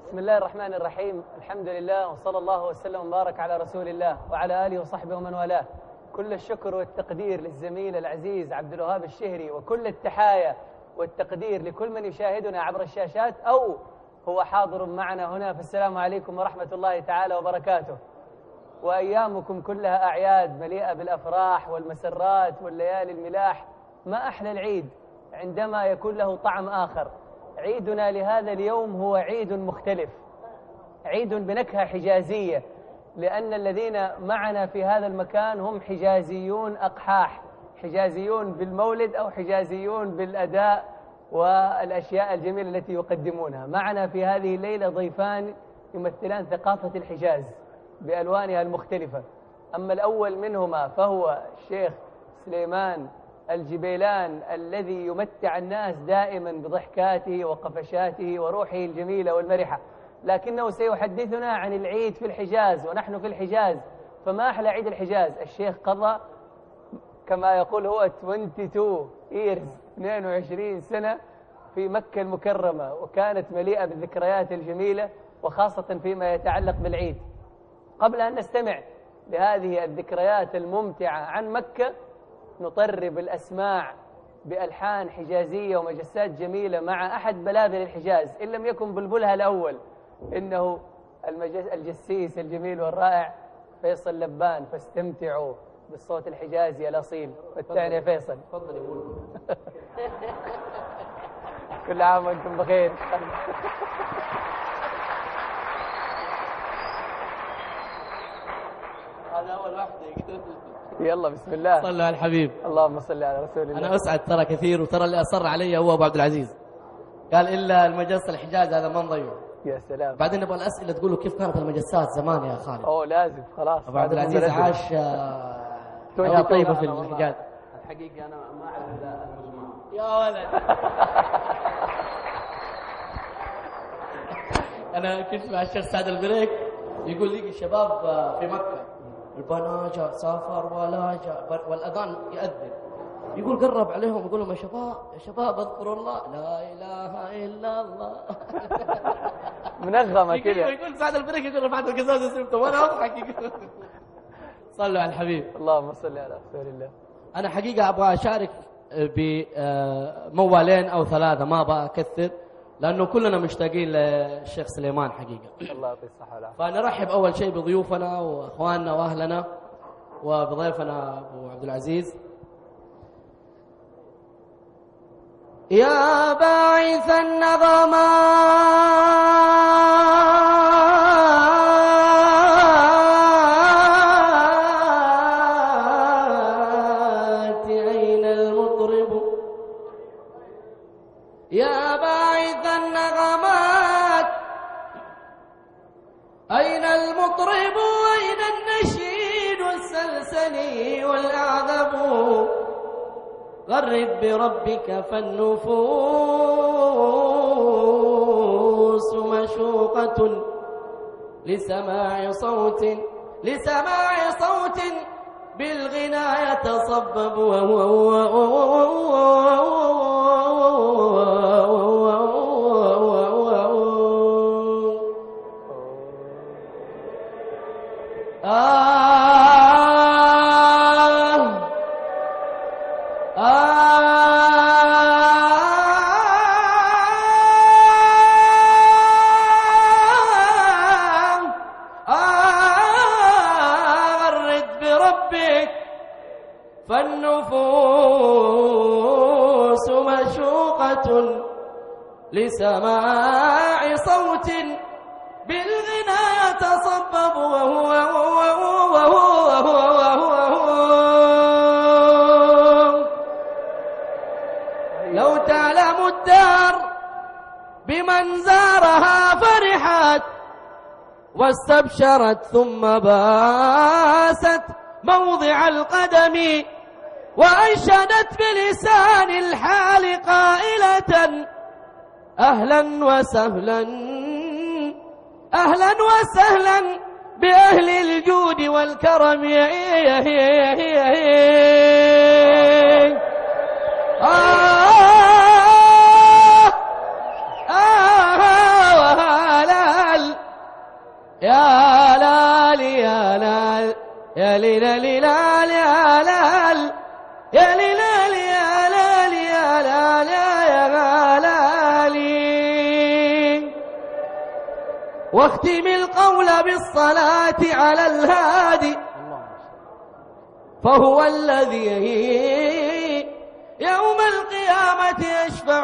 بسم الله الرحمن الرحيم. الحمد لله وصلى الله وسلم وبارك على رسول الله وعلى آله وصحبه ومن والاه. كل الشكر والتقدير للزميل العزيز عبد الوهاب الشهري، وكل التحايا والتقدير لكل من يشاهدنا عبر الشاشات أو هو حاضر معنا هنا. فالسلام عليكم ورحمة الله تعالى وبركاته. وأيامكم كلها أعياد مليئة بالأفراح والمسرات والليالي الملاح. ما أحلى العيد عندما يكون له طعم آخر. عيدنا لهذا اليوم هو عيد مختلف، عيد بنكهة حجازية، لأن الذين معنا في هذا المكان هم حجازيون أقحاح، حجازيون بالمولد أو حجازيون بالأداء والأشياء الجميلة التي يقدمونها. معنا في هذه الليلة ضيفان يمثلان ثقافة الحجاز بألوانها المختلفة. أما الأول منهما فهو الشيخ سليمان الجبيلان، الذي يمتع الناس دائما بضحكاته وقفشاته وروحه الجميلة والمرحة، لكنه سيحدثنا عن العيد في الحجاز ونحن في الحجاز. فما أحلى عيد الحجاز. الشيخ قضى كما يقول هو 22 years 22 سنة في مكة المكرمة، وكانت مليئة بالذكريات الجميلة وخاصة فيما يتعلق بالعيد. قبل أن نستمع لهذه الذكريات الممتعة عن مكة، نطرب الأسماع بألحان حجازية ومجسات جميلة مع أحد بلابل الحجاز، إن لم يكن بلبلها الأول إنه الجسيس الجميل والرائع فيصل لبان. فاستمتعوا بالصوت الحجازي الأصيل. والتعني يا فيصل. تفضل يا ولد. كل عام وأنتم بخير. هذا أول واحد. يلا بسم الله. صلوا على الحبيب. اللهم صل على رسول الله. أنا أسعد ترى كثير، وترى اللي أصر علي هو أبو عبد العزيز، قال إلا المجس الحجاز هذا ما نضيعه. يا سلام. بعدين نبغى الأسئلة تقولوا كيف كانت المجسات زمان يا خالد. أوه لازم خلاص. أبو عبد العزيز عاش حياة طيبة في الحجاز. الحقيقة أنا ما أعرف إلا المجموعة. يا ولد. أنا كنت مع الشيخ سعد البريك يقول لي الشباب في مكة البناجة سافر ولا جاء والأذان يأذن، يقول قرب عليهم يقول لهم يا شباب اذكروا الله لا إله إلا الله. منغمة كذا. يقول سعد البريك يقول رفعت القزاز وسلمته وأنا أضحك. يقول صلوا على الحبيب. اللهم صل على رسول الله. أنا حقيقة أبغى أشارك بموالين أو ثلاثة، ما أبغى أكثر لأنه كلنا مشتاقين للشيخ سليمان حقيقة. الله يعطيه الصحة والعافية. فنرحب أول شيء بضيوفنا وأخواننا وأهلنا وبضيفنا أبو عبد العزيز. يا باعث النغمات أين المطرب، يا باعث النغمات أين المطرب، أين النشيد السلسلي والأعذب، غرد بربك فالنفوس مشوقة لسماع صوت بالغنى يتصبب فالنفوس مشوقة لسماع صوت بالغنى يتصبب لو تعلم الدار بمن زارها فرحت واستبشرت ثم باست موضع القدم وأنشدت بلسان الحال قائلة أهلا وسهلا أهلا وسهلا بأهل الجود والكرم. ولا واختم القول بالصلاة على الهادي فهو الذي يوم القيامة يشفع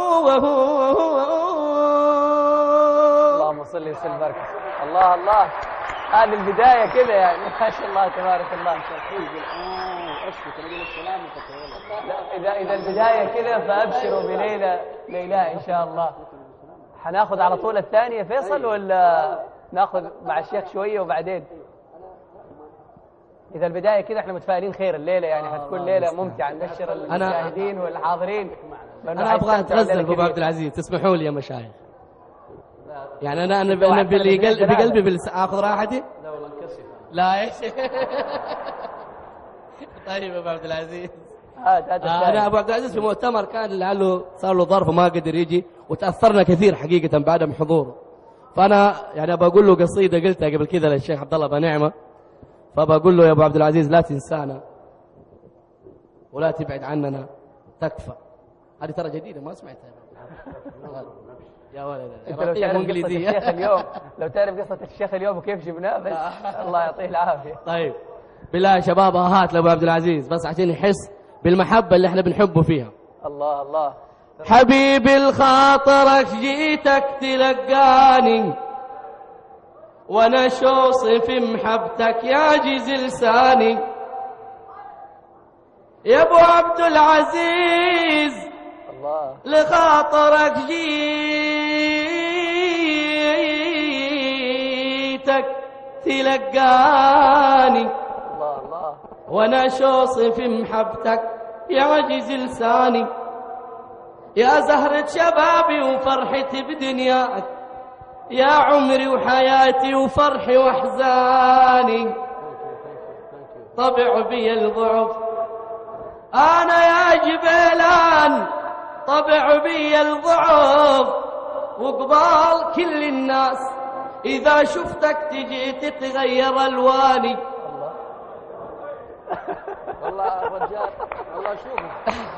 اللهم صل وسلم وبارك. الله الله، هذه البداية كذا يعني ما شاء الله تبارك الله. لا إذا البداية كذا فأبشروا بليلى إن شاء الله. حناخذ على طول الثانية فيصل ولا ناخذ مع الشيخ شوية وبعدين؟ إذا البداية كذا احنا متفائلين خير الليلة، يعني حتكون ليلة ممتعة نبشر المشاهدين والحاضرين. أنا أبغى أتغزل أبو عبد العزيز، تسمحوا لي يا مشايخ؟ يعني أنا بقلبي آخذ راحتي؟ لا والله انكسف. لا يا شيخ. طيب أبو عبد العزيز، أنا أبو عبد العزيز في مؤتمر كان لعله صار له ظرف وما قدر يجي، وتأثرنا كثير حقيقة بعدم حضوره. فأنا يعني بقول له قصيدة قلتها قبل كذا للشيخ عبد الله بنعمة، فبقول له يا أبو عبد العزيز لا تنسانا ولا تبعد عننا تكفى. هذه ترى جديدة ما سمعتها يا ولد. انت لو تعرف قصة الشيخ اليوم، لو تعرف قصة الشيخ اليوم وكيف جبناه بس الله يعطيه العافية. طيب بالله يا شباب هات لأبو عبد العزيز بس عشان يحس بالمحبة اللي احنا بنحبه فيها. الله الله. حبيبي الخاطرك جيتك تلقاني وانا شوصي في محبتك يعجز لساني يا ابو عبد العزيز الله. لخاطرك جيتك تلقاني الله الله. وانا شوصي في محبتك يعجز لساني يا زهرة شبابي وفرحتي بدنياك يا عمري وحياتي وفرحي واحزاني طبع بي الضعف انا يا جبلان طبع بي الضعف وقبال كل الناس اذا شفتك تجي تتغير الواني. والله الرجال والله شوفه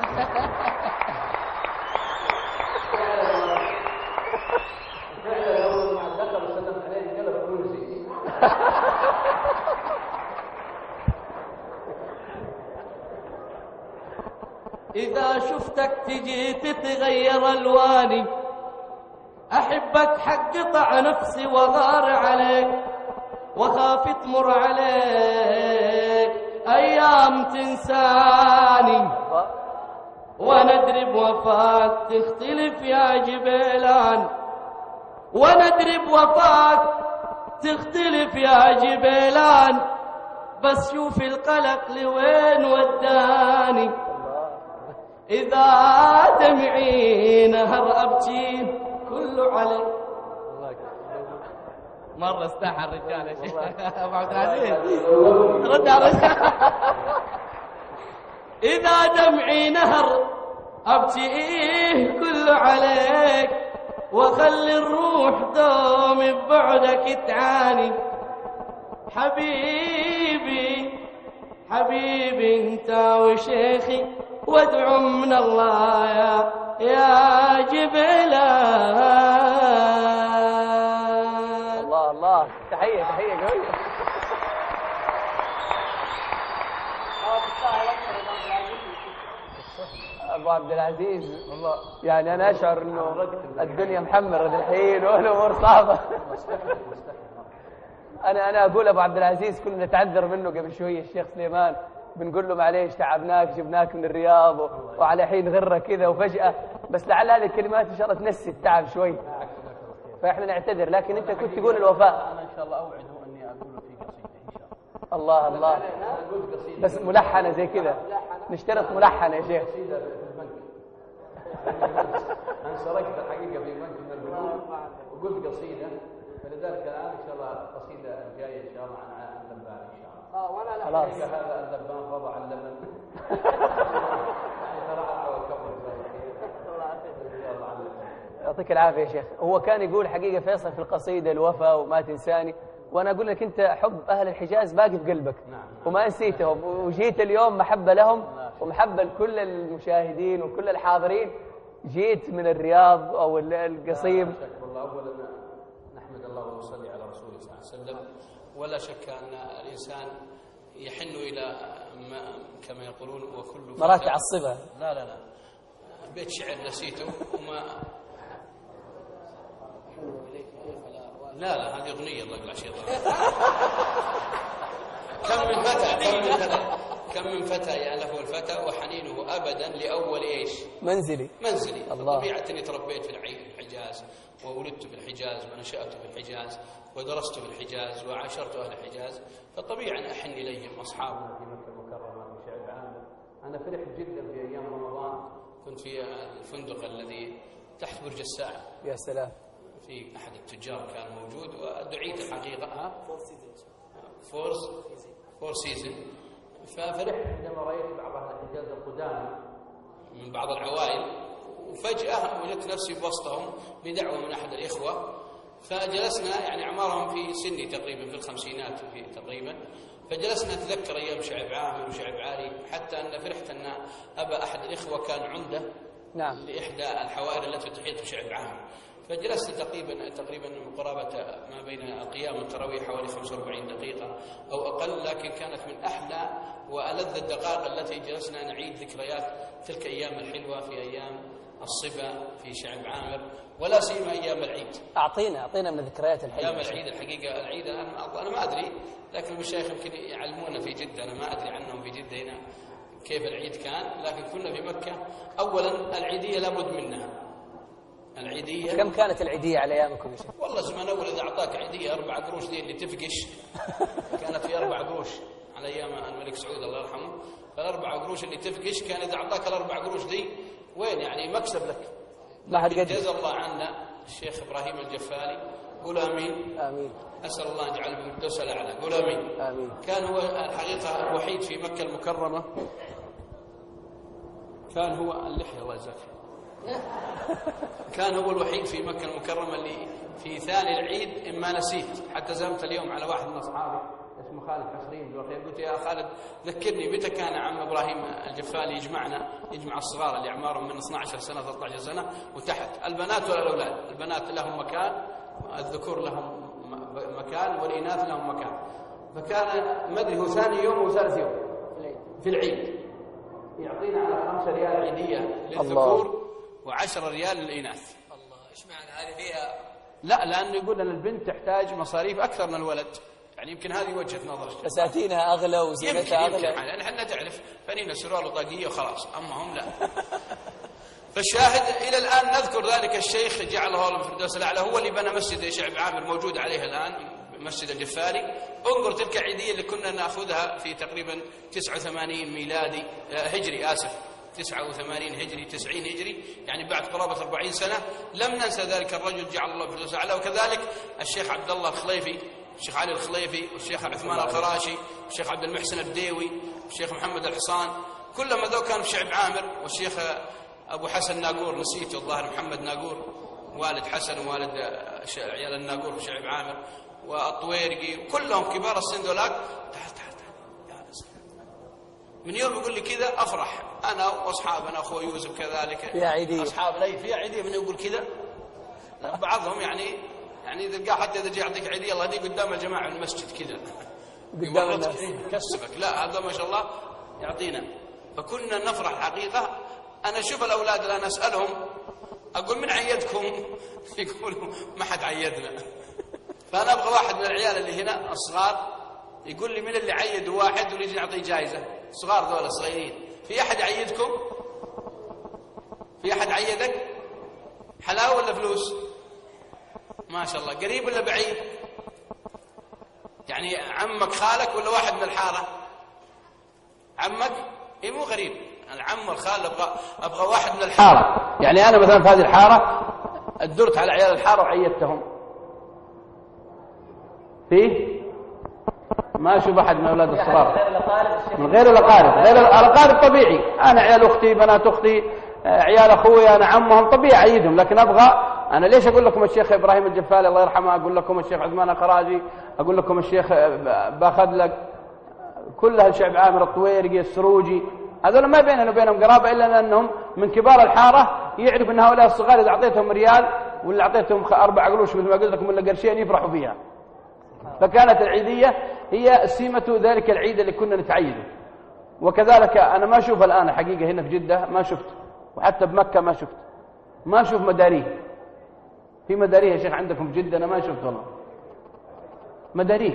إذا شفتك تجي تتغير ألواني أحبك حق قطع نفسي وغار عليك وخاف تمر عليك أيام تنساني وندري بوفاك تختلف يا جبلان وندري بوفاك تختلف يا جبلان بس شوف القلق لوين وداني إذا دمعي نهر أبكي كله عليك. مرة استحى الرجال يا شيخ أبو عبد العزيز رد على الرجال. إذا دمعي نهر أبكي كله عليك وخلي الروح دوم ببعدك تعاني حبيبي حبيبي انت وشيخي وادعو من الله يا جبلان. الله الله. تحية قوية. أبو عبد العزيز والله يعني أنا أشعر إنه الدنيا محمرة الحين والأمور صعبة. أنا أقول أبو عبد العزيز كنا نتعذر منه قبل شوية الشيخ سليمان بنقول له معليش تعبناك جبناك من الرياض وعلى حين غرة كذا وفجأة بس لعل هذه الكلمات إن شاء الله تنسي التعب شوي فإحنا نعتذر لكن أنت كنت تقول الوفاء. أنا إن شاء الله أوعده أني أقول في قصيدة إن شاء الله الله. الله. بس ملحنة زي كذا نشترط ملحنة يا شيخ. قصيدة في البنك أنا سرقت الحقيقة في بنك من البنوك وقلت قصيدة فلذلك الآن إن شاء الله القصيدة الجاية إن شاء الله عن الذبان إن شاء الله. وأنا لا خلاص هذا الذبان وضع اللبن يعطيك العافية يا شيخ. هو كان يقول حقيقة فيصل في القصيدة الوفاء وما تنساني وأنا أقول لك أنت حب أهل الحجاز باقي في قلبك وما نسيتهم وجيت اليوم محبة لهم ومحبة لكل المشاهدين وكل الحاضرين. جيت من الرياض أو القصيم. والله أولا نحمد الله ويصلي على رسوله صلى الله عليه وسلم. ولا شك أن الإنسان يحن إلى كما يقولون وكل مراتع الصبا. لا بيت شعر نسيته وما لا هذه أغنية الله يقلع شيطان. كم من فتى يألفه الفتى وحنينه أبدا لأول إيش؟ منزلي. طبيعة أني تربيت في الحجاز وولدت في الحجاز ونشأت في الحجاز ودرست في الحجاز وعاشرت أهل الحجاز، فطبيعي أن أحن إليهم أصحابنا في مكة المكرمة في شعب عامر. أنا فرحت جدا في أيام رمضان، كنت في الفندق الذي تحت برج الساعة. يا سلام. في أحد التجار كان موجود ودعيت الحقيقة فور سيزن. ففرحت عندما رأيت بعض أهل الحجاز القدامى من بعض العوائل، وفجأة وجدت نفسي بوسطهم بدعوة من أحد الإخوة، فجلسنا يعني أعمارهم في سني تقريبا في الخمسينات تقريبا، فجلسنا نتذكر أيام شعب عامر وشعب عالي، حتى أن فرحت أن أبا أحد الإخوة كان عمدة لإحدى الحوائر التي تحيط بشعب عامر، فجلسنا تقريبا قرابة ما بين القيام والتراويح حوالي 45 دقيقة أو أقل، لكن كانت من أحلى وألذ الدقائق التي جلسنا نعيد ذكريات تلك أيام الحلوة في أيام الصبا في شعب عامر، ولا سيما أيام العيد. أعطينا من الذكريات الحلوة. أيام العيد الحقيقة العيد أنا ما أدري، لكن المشايخ يمكن يعلمونا في جدة، أنا ما أدري عنهم في جدة هنا كيف العيد كان، لكن كنا في مكة. أولا العيدية لابد منها. العيدية كم كانت العيدية على أيامكم يا شيخ؟ والله زمان أول إذا أعطاك عيدية 4 قروش دي اللي تفقش كانت في 4 قروش على أيام الملك سعود الله يرحمه، فال4 قروش اللي تفقش كان إذا أعطاك ال4 قروش دي وين يعني مكسب لك. ما حد قدر. جزا الله عنا الشيخ إبراهيم الجفالي، قول آمين. آمين. أسأل الله أن يجعله بالفردوس الأعلى، قول آمين. آمين. كان هو الحقيقة الوحيد في مكة المكرمة، كان هو اللحية الله يجزاك كان هو الوحيد في مكة المكرمة اللي في ثاني العيد إما نسيت، حتى زمت اليوم على واحد من أصحابي اسمه خالد حصرين بالخير، قلت يا خالد ذكرني متى كان عم إبراهيم الجفالي يجمع الصغار اللي أعمارهم من 12 سنة 13 سنة وتحت، البنات ولا الأولاد، البنات لهم مكان، الذكور لهم مكان والإناث لهم مكان، فكان ما أدري هو ثاني يوم وثالث يوم في العيد يعطينا على 5 ريال عيدية للذكور و10 ريال للإناث. الله، إيش معنى هذه فيها؟ لا، لأنه يقول أن البنت تحتاج مصاريف أكثر من الولد، يعني يمكن هذه وجهة نظر. فساتينها أغلى وزينتها أغلى. يعني احنا تعرف فنينا سروال وطاقية وخلاص، أما هم لا. فالشاهد إلى الآن نذكر ذلك الشيخ جعله الله الفردوس الأعلى، هو اللي بنى مسجد شعب عامر موجود عليه الآن، مسجد الجفاري. انظر تلك العيدية اللي كنا نأخذها في تقريبا 89 ميلادي هجري 89 هجري 90 هجري، يعني بعد قرابة 40 سنة. لم ننسى ذلك الرجل جعل الله الفردوس الأعلى. وكذلك الشيخ عبد الله الخليفي، الشيخ علي الخليفي، والشيخ عثمان الخراشي، والشيخ عبد المحسن البديوي، والشيخ محمد الحصان، كلهم ذو كانوا في شعب عامر. والشيخ أبو حسن ناقور نسيته الظاهر، محمد ناقور والد حسن ووالد عيال الناقور في شعب عامر، والطويرقي، كلهم كبار السن ذولاك. تعال من يوم يقول لي كذا أفرح أنا وأصحابنا، أخوي يوسف كذلك فيها عيدية، أصحاب لي فيها عيدية. من يقول كذا بعضهم يعني تلقاه حتى إذا جاء يعطيك عيدية الله دي قدام الجماعة في المسجد كذا قدام الناس يكسبك، لا هذا ما شاء الله يعطينا. فكنا نفرح حقيقة. أنا أشوف الأولاد الآن أسألهم أقول من عيدكم؟ يقولوا ما حد عيدنا. فأنا أبغى واحد من العيال اللي هنا الصغار يقول لي من اللي عيد واحد ونجي نعطيه جائزة. صغار ذولا صغيرين، في أحد عيدكم؟ في أحد عيدك؟ حلاوة ولا فلوس؟ ما شاء الله. قريب ولا بعيد؟ يعني عمك خالك ولا واحد من الحارة؟ عمك؟ إيه مو غريب، العم والخال أبغى واحد من الحارة. يعني أنا مثلا في هذه الحارة أدرت على عيال الحارة وعيدتهم. فيه؟ ما أشوف أحد من أولاد الصغار من غير الأقارب. غير الأقارب طبيعي، أنا عيال أختي، بنات أختي، عيال أخوي، أنا عمهم، طبيعي أعيدهم. لكن أبغى أنا ليش أقول لكم الشيخ إبراهيم الجفالي الله يرحمه، أقول لكم الشيخ عثمان الخراجي، أقول لكم الشيخ باخذلق، كلها الشعب عامر، الطويرقي، السروجي، هذول ما بيننا وبينهم قرابة، إلا أنهم من كبار الحارة يعرف أن هؤلاء الصغار إذا أعطيتهم ريال ولا أعطيتهم 4 قروش مثل ما قلت لكم ولا قرشين يفرحوا فيها. فكانت العيدية هي سمة ذلك العيد اللي كنا نتعيده. وكذلك أنا ما أشوف الآن حقيقة هنا في جدة ما شفت، وحتى بمكة ما شفت، ما أشوف مداريه. في مداريه يا شيخ عندكم في جدة؟ أنا ما شفت والله مداريه.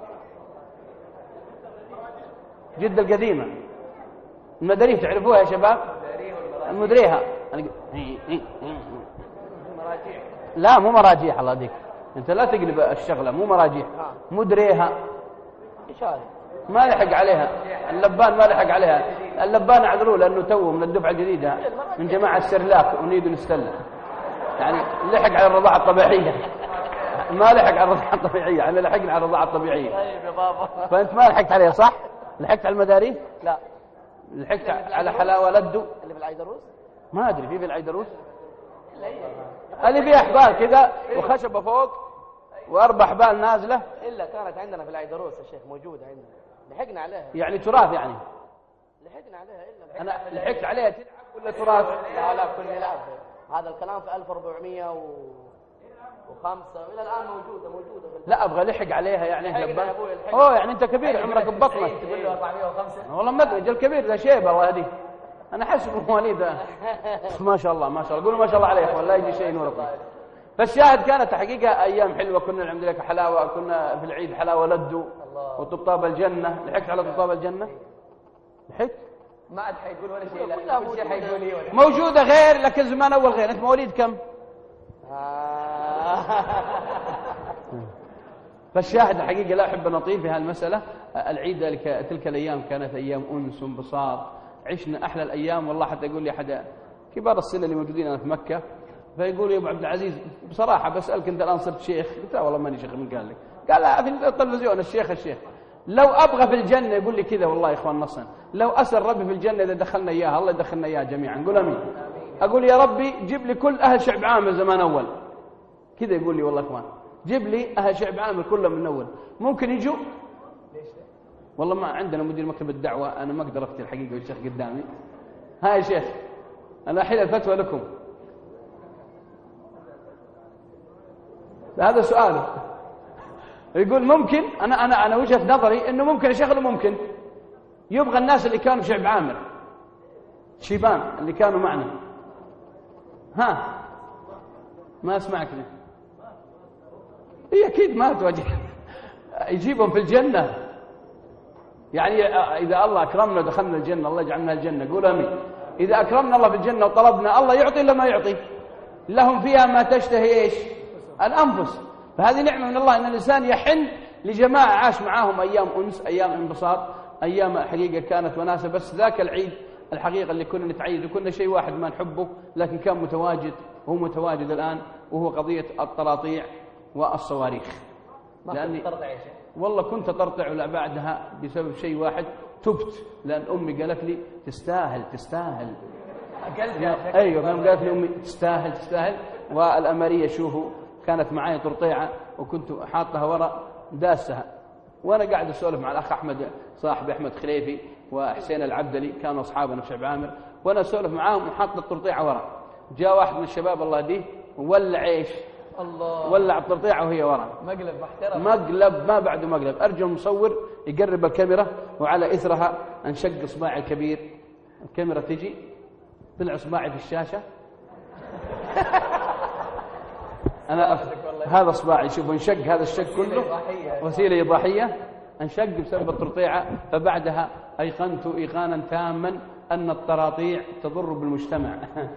جدة القديمة المداريه تعرفوها يا شباب؟ المدريها لا مو مراجيح، الله يهديك انت لا تقلب الشغله، مو مراجيح، مدريها. ايش هذا؟ ما لحق عليها اللبان، ما لحق عليها اللبان، اعذروه لانه تو من الدفعه الجديده من جماعه السرلاك ونريد نستله، يعني لحق على الرضاعه الطبيعيه. ما لحق على الرضاعه الطبيعيه، انا لحقنا على الرضاعه الطبيعيه. طيب يا بابا. فانت ما لحقت عليها صح؟ لحقت على المداري؟ لا. لحقت على حلاوه لدو اللي في العيدروس؟ ما ادري في العيدروس اللي فيها حبال كذا وخشبه فوق واربع حبال نازله. الا كانت عندنا في العيدروس يا شيخ، موجوده عندنا، لحقنا عليها. يعني تراث يعني؟ لحقنا عليها الا انا لحقت عليها تلعب ولا تراث؟ لا كنا نلعب. هذا الكلام في 1405 والى الان موجوده لا ابغى لحق عليها يعني لبان. اوه يعني انت كبير عمرك ببطنك. تقول له 405 والله ما ادري رجال كبير ذا شيبه الله يهديه. انا حسب مواليد ما شاء الله ما شاء الله. قولوا ما شاء الله عليه يا اخوان لا يجي شيء نوركم. فالشاهد كانت حقيقه ايام حلوه، كنا الحمد لله حلاوه، كنا في العيد حلاوه لدو وطبطاب الجنه. لحقت على طبطاب الجنه؟ لحقت؟ ما عاد حيقول ولا شيء. لا كل شيء حيقول لي ولا موجوده غير لكن زمان اول غير. انت مواليد كم؟ فالشاهد الحقيقه لا احب ان اطيل في هالمساله. العيد تلك الايام كانت ايام انس وانبساط، عشنا احلى الايام والله. حتى يقول لي احد كبار السن اللي موجودين انا في مكه، فيقول لي يا ابو عبد العزيز بصراحه بسالك انت الان صرت شيخ؟ قلت له والله ماني شيخ. من قال لك؟ قال لا في التلفزيون الشيخ لو ابغى في الجنه يقول لي كذا والله يا اخوان نصا، لو اسال ربي في الجنه اذا دخلنا اياها الله يدخلنا اياها جميعا. قول امين. اقول يا ربي جيب لي كل اهل شعب عامر زمان اول كذا. يقول لي والله اخوان جيب لي اهل شعب عامر كلهم من اول. ممكن يجوا؟ والله ما عندنا مدير مكتب الدعوه، انا ما اقدر افتي الحقيقه والشيخ قدامي. ها يا شيخ انا احيل الفتوى لكم. هذا سؤالي. يقول ممكن انا وجهه نظري انه ممكن يشغلوا، ممكن يبغى الناس اللي كانوا في شعب عامر شيبان اللي كانوا معنا. ها ما اسمعك لي. هي اكيد ما تواجه يجيبهم في الجنه. يعني اذا الله اكرمنا ودخلنا الجنه الله يجعلنا الجنه. قول امين. اذا اكرمنا الله في الجنه وطلبنا الله يعطي ولا ما يعطي؟ لهم فيها ما تشتهي ايش؟ الانفس. فهذه نعمه من الله ان الانسان يحن لجماعه عاش معاهم ايام انس، ايام انبساط، ايام حقيقه كانت وناسه. بس ذاك العيد الحقيقه اللي كنا نتعيد وكنا شيء واحد ما نحبه، لكن كان متواجد وهو متواجد الان، وهو قضيه الطراطيع والصواريخ. لاني ترضع يا شيخ والله كنت ترطع ولا بعدها بسبب شيء واحد تبت، لان امي قالت لي تستاهل. ايوه قالت لي امي تستاهل. والاماريه شوفوا كانت معي طرطيعه وكنت حاطها وراء داسها، وانا قاعد اسولف مع الاخ احمد صاحبي احمد خليفي وحسين العبدلي كانوا اصحابنا في شعب عامر، وانا اسولف معاهم وحاط الطرطيعه وراء. جاء واحد من الشباب الله يهديه ولع ايش؟ الله ولع الطرطيعه وهي وراء. مقلب محترم. مقلب ما بعده مقلب. ارجو المصور يقرب الكاميرا وعلى اثرها انشق اصبعي الكبير. الكاميرا تجي طلع اصبعي في الشاشه. انا هذا اصبعي شوفوا انشق، هذا الشق كله وسيله اضاحيه انشق بسبب الطرطيعه. فبعدها ايقنت ايقانا تاما ان الطراطيع تضر بالمجتمع.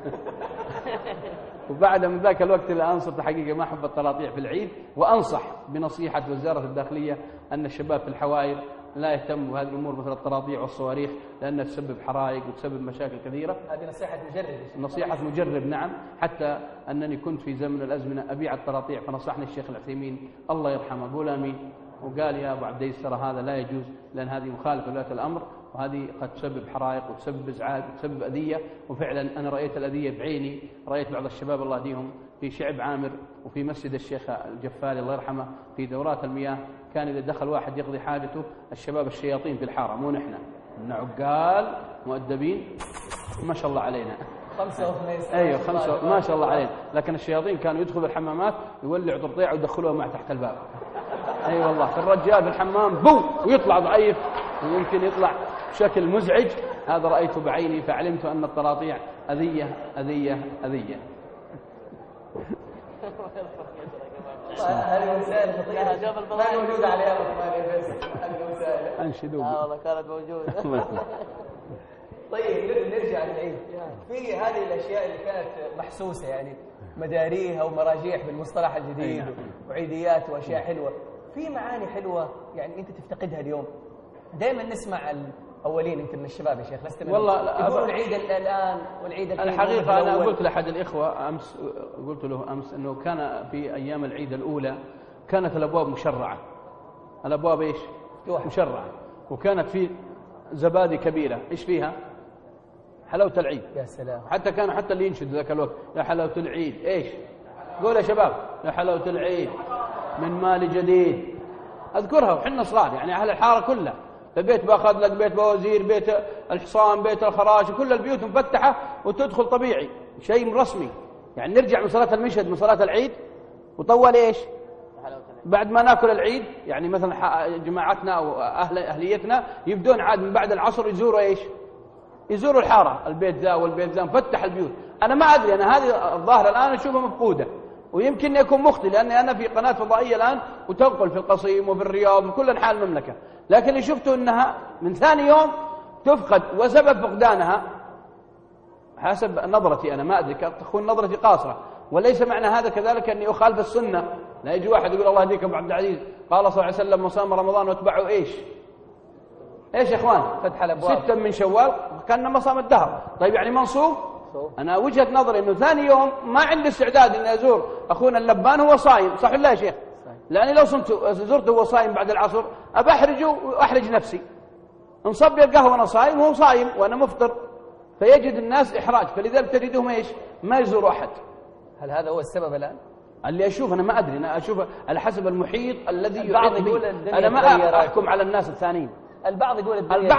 وبعد من ذاك الوقت الآن صرت حقيقة ما أحب الطراطيع في العيد، وأنصح بنصيحة وزارة الداخلية أن الشباب في الحوائر لا يهتموا بهذه الأمور مثل الطراطيع والصواريخ، لأنها تسبب حرائق وتسبب مشاكل كثيرة. هذه نصيحة مجرب. نصيحة مجرب نعم. حتى أنني كنت في زمن الأزمنة أبيع الطراطيع، فنصحني الشيخ العثيمين الله يرحمه قول آمين، وقال يا أبو عبد العزيز ترى هذا لا يجوز، لأن هذه مخالفة لولاة الأمر، وهذه قد تسبب حرائق وتسبب ازعاج وتسبب اذيه. وفعلا انا رايت الاذيه بعيني، رايت بعض الشباب الله يهديهم في شعب عامر وفي مسجد الشيخ الجفالي الله يرحمه في دورات المياه، كان اذا دخل واحد يقضي حاجته الشباب الشياطين في الحاره مو نحن، عقال مؤدبين ما شاء الله علينا. خمسة وخميس. ايوه خمسة ما شاء الله عليه. لكن الشياطين كانوا يدخلوا الحمامات يولعوا ضرطيع ويدخلوها مع تحت الباب. اي والله الرجال في الحمام بو ويطلع ضعيف ويمكن يطلع بشكل مزعج. هذا رأيته بعيني فعلمت أن الطراطيع أذية أذية أذية. هذه وسائل خطيرة ما موجودة عليها بس هذه وسائل أنشدوا والله كانت موجودة. طيب نرجع للعيد. في هذه الأشياء اللي كانت محسوسة يعني مداريها ومراجيح بالمصطلح الجديد وعيديات وأشياء حلوة، في معاني حلوة يعني أنت تفتقدها اليوم. دائما نسمع الأولين، أنت من الشباب يا شيخ لست من والله يقولوا العيد الآن والعيد الحقيقة أنا قلت لأحد الإخوة أمس، قلت له أمس أنه كان في أيام العيد الأولى كانت الأبواب مشرعة. الأبواب إيش؟ مشرعة، وكانت في زبادي كبيرة. إيش فيها؟ حلاوة العيد. يا سلام. حتى كانوا حتى اللي ينشد ذاك الوقت يا حلاوة العيد. إيش؟ قول يا شباب يا حلاوة العيد من مال جديد. أذكرها وحنا صغار يعني أهل الحارة كلها، فبيت باخذ لك، بيت بوزير، بيت الحصان، بيت الخراش، كل البيوت مفتحة وتدخل طبيعي، شيء رسمي. يعني نرجع من صلاة المشهد من صلاة العيد وطول إيش؟ بعد ما ناكل العيد يعني مثلا جماعتنا أو أهليتنا يبدون عاد من بعد العصر يزوروا إيش؟ يزوروا الحارة، البيت ذا والبيت ذا، مفتح البيوت. أنا ما أدري، أنا هذه الظاهرة الآن أشوفها مفقودة، ويمكن يكون مخطئ لأني أنا في قناة فضائية الآن وتنقل في القصيم وفي الرياض وفي كل أنحاء المملكة، لكن اللي شفته أنها من ثاني يوم تفقد. وسبب فقدانها حسب نظرتي أنا، ما أدري، تكون نظرتي قاصرة، وليس معنى هذا كذلك أني أخالف السنة. لا يجي واحد يقول الله يهديك أبو عبد العزيز قال صلى الله عليه وسلم من صام رمضان واتبعه إيش يا إخوان؟ فتح الأبواب 6 من شوال كأنما صام الدهر. طيب يعني منصوب؟ أنا وجهة نظري أنه ثاني يوم ما عندي استعداد أن أزور أخونا اللبان هو صايم، صح ولا يا شيخ؟ لأني لو زرته وهو صايم بعد العصر أبحرجه وأحرج نفسي، نصب القهوة وأنا صايم وهو صايم وأنا مفطر، فيجد الناس إحراج، فلذلك تجدهم إيش؟ ما يزوروا أحد. هل هذا هو السبب الآن؟ اللي أشوف أنا ما أدري، أنا أشوف على حسب المحيط الذي البعض يعد يقول به. أنا ما أحكم على الناس الثانيين. البعض يقول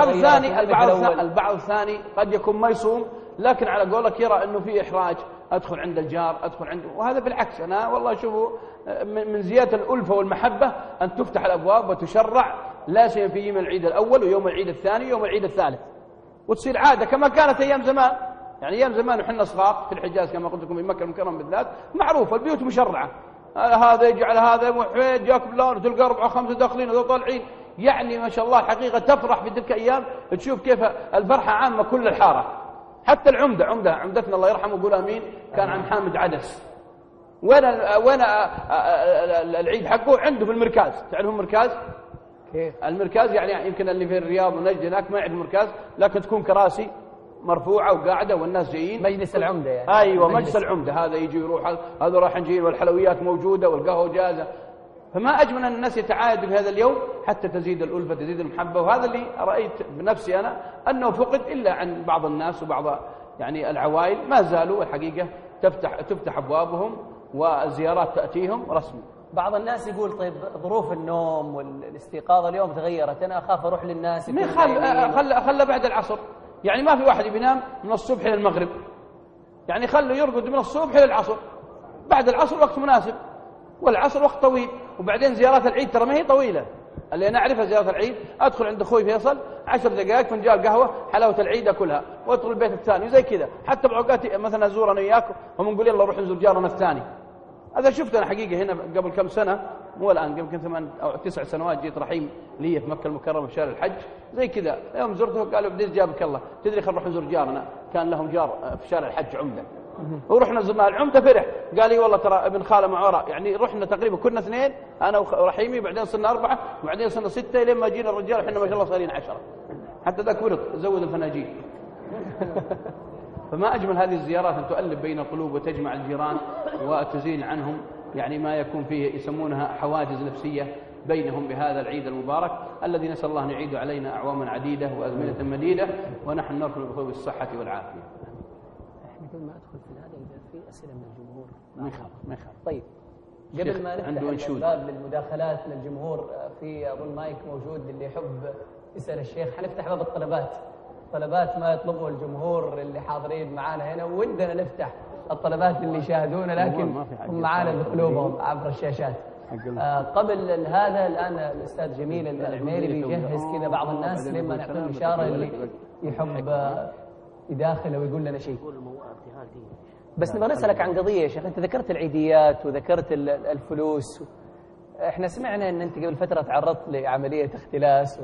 البعض الثاني قد يكون ما يصوم، لكن على قولك يرى أنه في إحراج، أدخل عند الجار، أدخل عنده، وهذا بالعكس. أنا والله أشوفه من زيادة الألفة والمحبة أن تفتح الأبواب وتشرع، لا سيما في يوم العيد الأول ويوم العيد الثاني ويوم العيد الثالث، وتصير عادة كما كانت أيام زمان. يعني أيام زمان وحنا صغار في الحجاز كما قلت لكم في مكة المكرمة بالذات معروف البيوت مشرعة، هذا يجعل هذا وحيد جاك فلان وتلقى 4 5 داخلين وذو طالعين. يعني ما شاء الله الحقيقة تفرح في تلك الأيام، تشوف كيف الفرحة عامة كل الحارة. حتى عمدتنا الله يرحمه قول امين كان عم حامد عدس، وين العيد حقه عنده في المركاز. تعرفون المركاز كيف؟ المركاز يعني يمكن اللي في الرياض ونجد هناك ما يعرف المركاز، لكن تكون كراسي مرفوعه وقاعده والناس جايين، مجلس العمده يعني. ايوه مجلس العمده، هذا يجي يروح، هذا رايحين جايين، والحلويات موجوده والقهوه جاهزه. فما أجمل أن الناس يتعايدوا بهذا اليوم حتى تزيد الألفة تزيد المحبة. وهذا اللي رأيت بنفسي أنا أنه فقد، إلا عن بعض الناس وبعض يعني العوائل ما زالوا الحقيقة تفتح أبوابهم والزيارات تأتيهم رسمي. بعض الناس يقول طيب ظروف النوم والاستيقاظ اليوم تغيرت، أنا أخاف أروح للناس. خلى بعد العصر، يعني ما في واحد بينام من الصبح إلى المغرب، يعني خلوا يرقد من الصبح إلى العصر، بعد العصر وقت مناسب، والعصر وقت طويل. وبعدين زيارات العيد ترى ما هي طويلة، اللي أنا أعرفها زيارة العيد أدخل عند أخوي فيصل 10 دقائق فنجان قهوة حلاوة العيد أكلها وأدخل البيت الثاني زي كذا. حتى بأوقات مثلا أزور أنا وياك ونقول يلا نروح نزور جارنا الثاني. هذا شفت أنا حقيقة هنا قبل كم سنة، مو الآن، قبل 8 أو 9 سنوات جيت رحيم لي في مكة المكرمة في شارع الحج زي كذا. يوم زرته قالوا بديت جابك الله، تدري خل نروح نزور جارنا، كان لهم جار في شارع الحج عمدة، ورحنا زرنا العمدة فرح، قال لي والله ترى ابن خاله مع وراء. يعني رحنا تقريبا كنا 2 أنا ورحيمي، بعدين صرنا 4 وبعدين صرنا 6 لين ما جينا الرجال احنا ما شاء الله صارين 10. حتى ذاك ورد زود الفناجين. فما أجمل هذه الزيارات أن تؤلف بين القلوب وتجمع الجيران وتزيل عنهم يعني ما يكون فيه يسمونها حواجز نفسية بينهم بهذا العيد المبارك الذي نسأل الله أن يعيد علينا أعواما عديدة وأزمنة مديدة ونحن نركن بخير الصحة والعافية. قبل ما أدخل في هذا إذا في أسئلة من الجمهور ما يخاف. طيب قبل ما نفتح الباب للمداخلات للجمهور، في أظن مايك موجود اللي يحب يسأل الشيخ، حنفتح باب الطلبات طلبات ما يطلبه الجمهور اللي حاضرين معانا هنا، ودنا نفتح الطلبات اللي يشاهدونا، لكن هم معانا بقلوبهم عبر الشاشات. قبل هذا الآن الأستاذ جميل العميري بيجهز كذا بعض الناس لما نعطيهم إشارة اللي يحب يداخل ويقول لنا شيء. بس نبغى نسألك عن قضية يا شيخ. أنت ذكرت العيديات وذكرت الفلوس. إحنا سمعنا أن أنت قبل فترة تعرضت لعملية اختلاس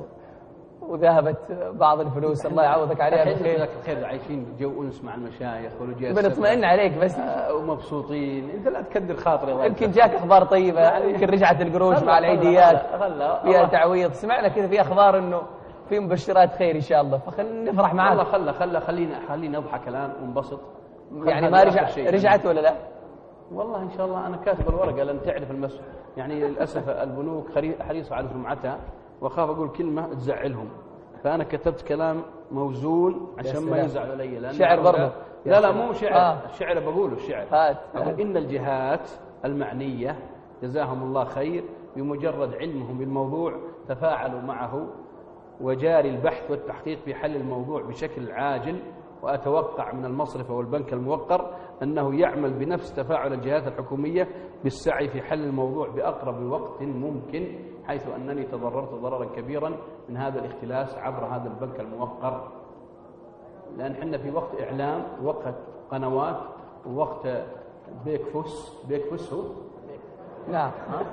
وذهبت بعض الفلوس، الله يعوضك عليها بالخير. خير، عايشين جو أنس مع المشايخ والوجيه، بنطمئن عليك بس ومبسوطين. أنت لا تكدر خاطري. يمكن جاك أخبار طيبة، يمكن رجعت القروش مع العيديات فيها تعويض. سمعنا كذا في أخبار إنه في مبشرات خير إن شاء الله، فخلينا نفرح معاك. والله خلينا نضحك الآن ونبسط. يعني ما رجعت ولا لا؟ والله إن شاء الله أنا كاتب الورقة، لأن تعرف يعني للأسف البنوك حريصة على سمعتها، وأخاف أقول كلمة تزعلهم، فأنا كتبت كلام موزون عشان ما يزعلوا علي. شعر برضه؟ لا مو شعر. الشعر بقوله الشعر. أقول إن الجهات المعنية جزاهم الله خير بمجرد علمهم بالموضوع تفاعلوا معه، وجاري البحث والتحقيق في حل الموضوع بشكل عاجل، وأتوقع من المصرف والبنك الموقر أنه يعمل بنفس تفاعل الجهات الحكومية بالسعي في حل الموضوع بأقرب وقت ممكن، حيث أنني تضررت ضررا كبيرا من هذا الاختلاس عبر هذا البنك الموقر. لأن حنا في وقت إعلام، وقت قنوات، ووقت بيكفوس هو؟ نعم.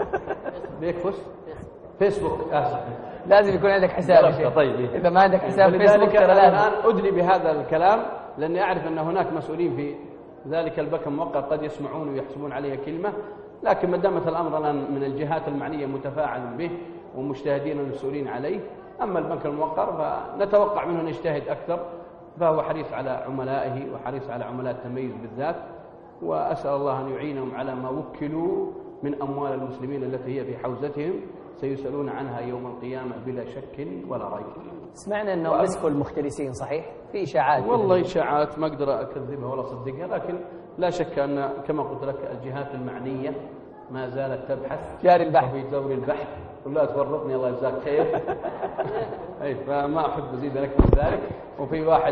بيكفوس فيسبوك. لازم يكون عندك حساب. طيب إذا ما عندك حساب فيسبوك أنا الآن أدلي بهذا الكلام، لأني أعرف أن هناك مسؤولين في ذلك البنك الموقر قد يسمعون ويحسبون عليه كلمة، لكن ما دامت الأمر الآن من الجهات المعنية متفاعل به ومجتهدين ومسؤولين عليه. أما البنك الموقر فنتوقع منه أن يجتهد أكثر، فهو حريص على عملائه وحريص على عملاء التميز بالذات، وأسأل الله أن يعينهم على ما وكلوا من أموال المسلمين التي هي في حوزتهم، سيسألون عنها يوم القيامة بلا شك ولا ريب. سمعنا أنه مسكوا المختلسين، صحيح؟ في إشاعات. والله إشاعات ما أقدر أكذبها ولا أصدقها، لكن لا شك أن كما قلت لك الجهات المعنية ما زالت تبحث، جاري البحث في دور البحث، ولا تورطني الله يجزاك خير. أي فما أحب أزيد لك من ذلك. وفي واحد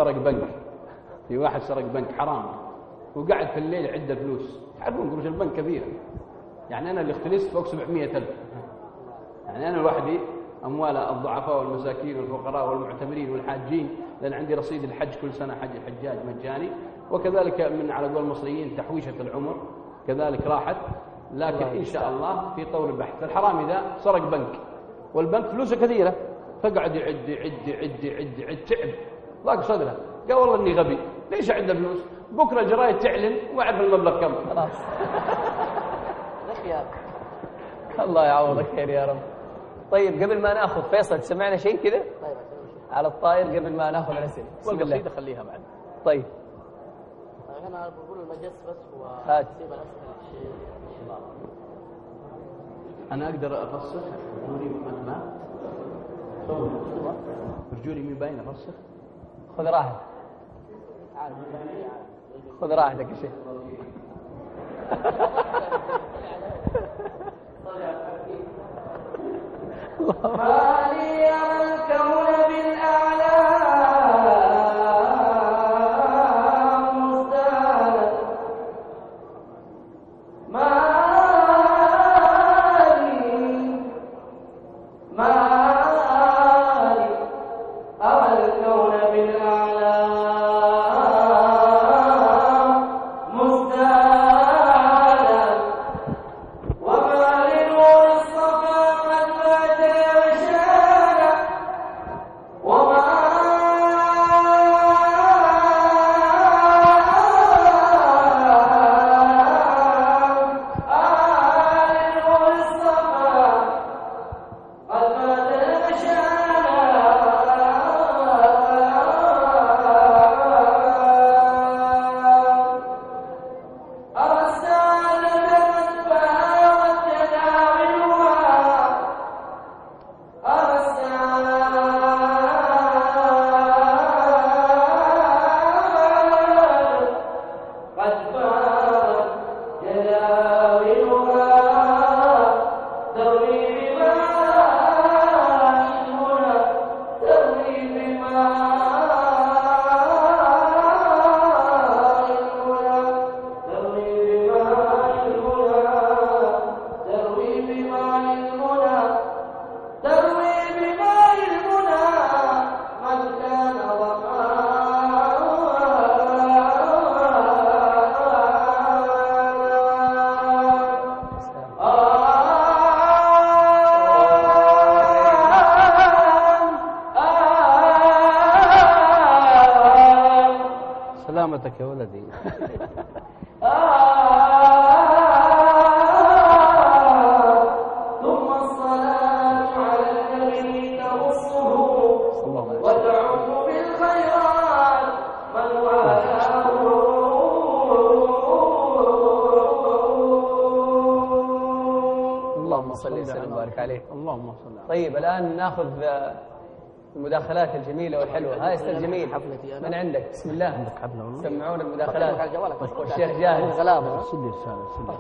سرق بنك حرام، وقعد في الليل عدة فلوس. تعرفون قروش البنك كبيرة، يعني أنا اللي اختلست فوق 700,000. يعني أنا لوحدي أموال الضعفاء والمساكين والفقراء والمعتمرين والحاجين، لأن عندي رصيد الحج كل سنة حجاج مجاني، وكذلك من على قول المصريين تحويشة العمر كذلك راحت. لكن إن شاء الله في طور البحث. الحرام إذا سرق بنك والبنك فلوسه كثيرة، فقعد يعد تعب، ضاق صدره، قال والله إني غبي، ليش أعد فلوس؟ بكرة الجرايد تعلن وأعرف المبلغ كم. خلاص. الله يعوضك خير يا رب. طيب قبل ما ناخذ فيصل، سمعنا شيء كذا على الطائر قبل ما ناخذ الأسئلة؟ والقصيدة خليها بعد. طيب أنا بقول المجلس بس هات. أنا أقدر أفسر رجولي مين باين أفسر. خذ راحتك يا شيخ. ما لي الكون بالأعلام مزدانا، ما لي أرى الكون بالأعلام مزدانا، صحتك يا ولدي. ثم الصلاة على النبي تخصه وتعم بالخيرات من والاه. اللهم صل وسلم وبارك عليه. اللهم صل على. طيب الآن ناخذ المداخلات الجميلة والحلوة. هاي أستاذ جميل من عندك، بسم الله. عندك حبلة والله؟ سمعونا المداخلات والشيخ جاهز. غلابة. سلي رسالة سلي.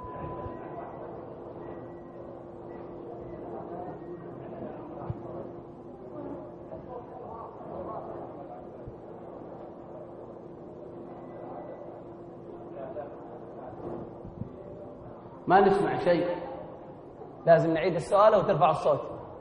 ما نسمع شيء. لازم نعيد السؤال وترفع الصوت.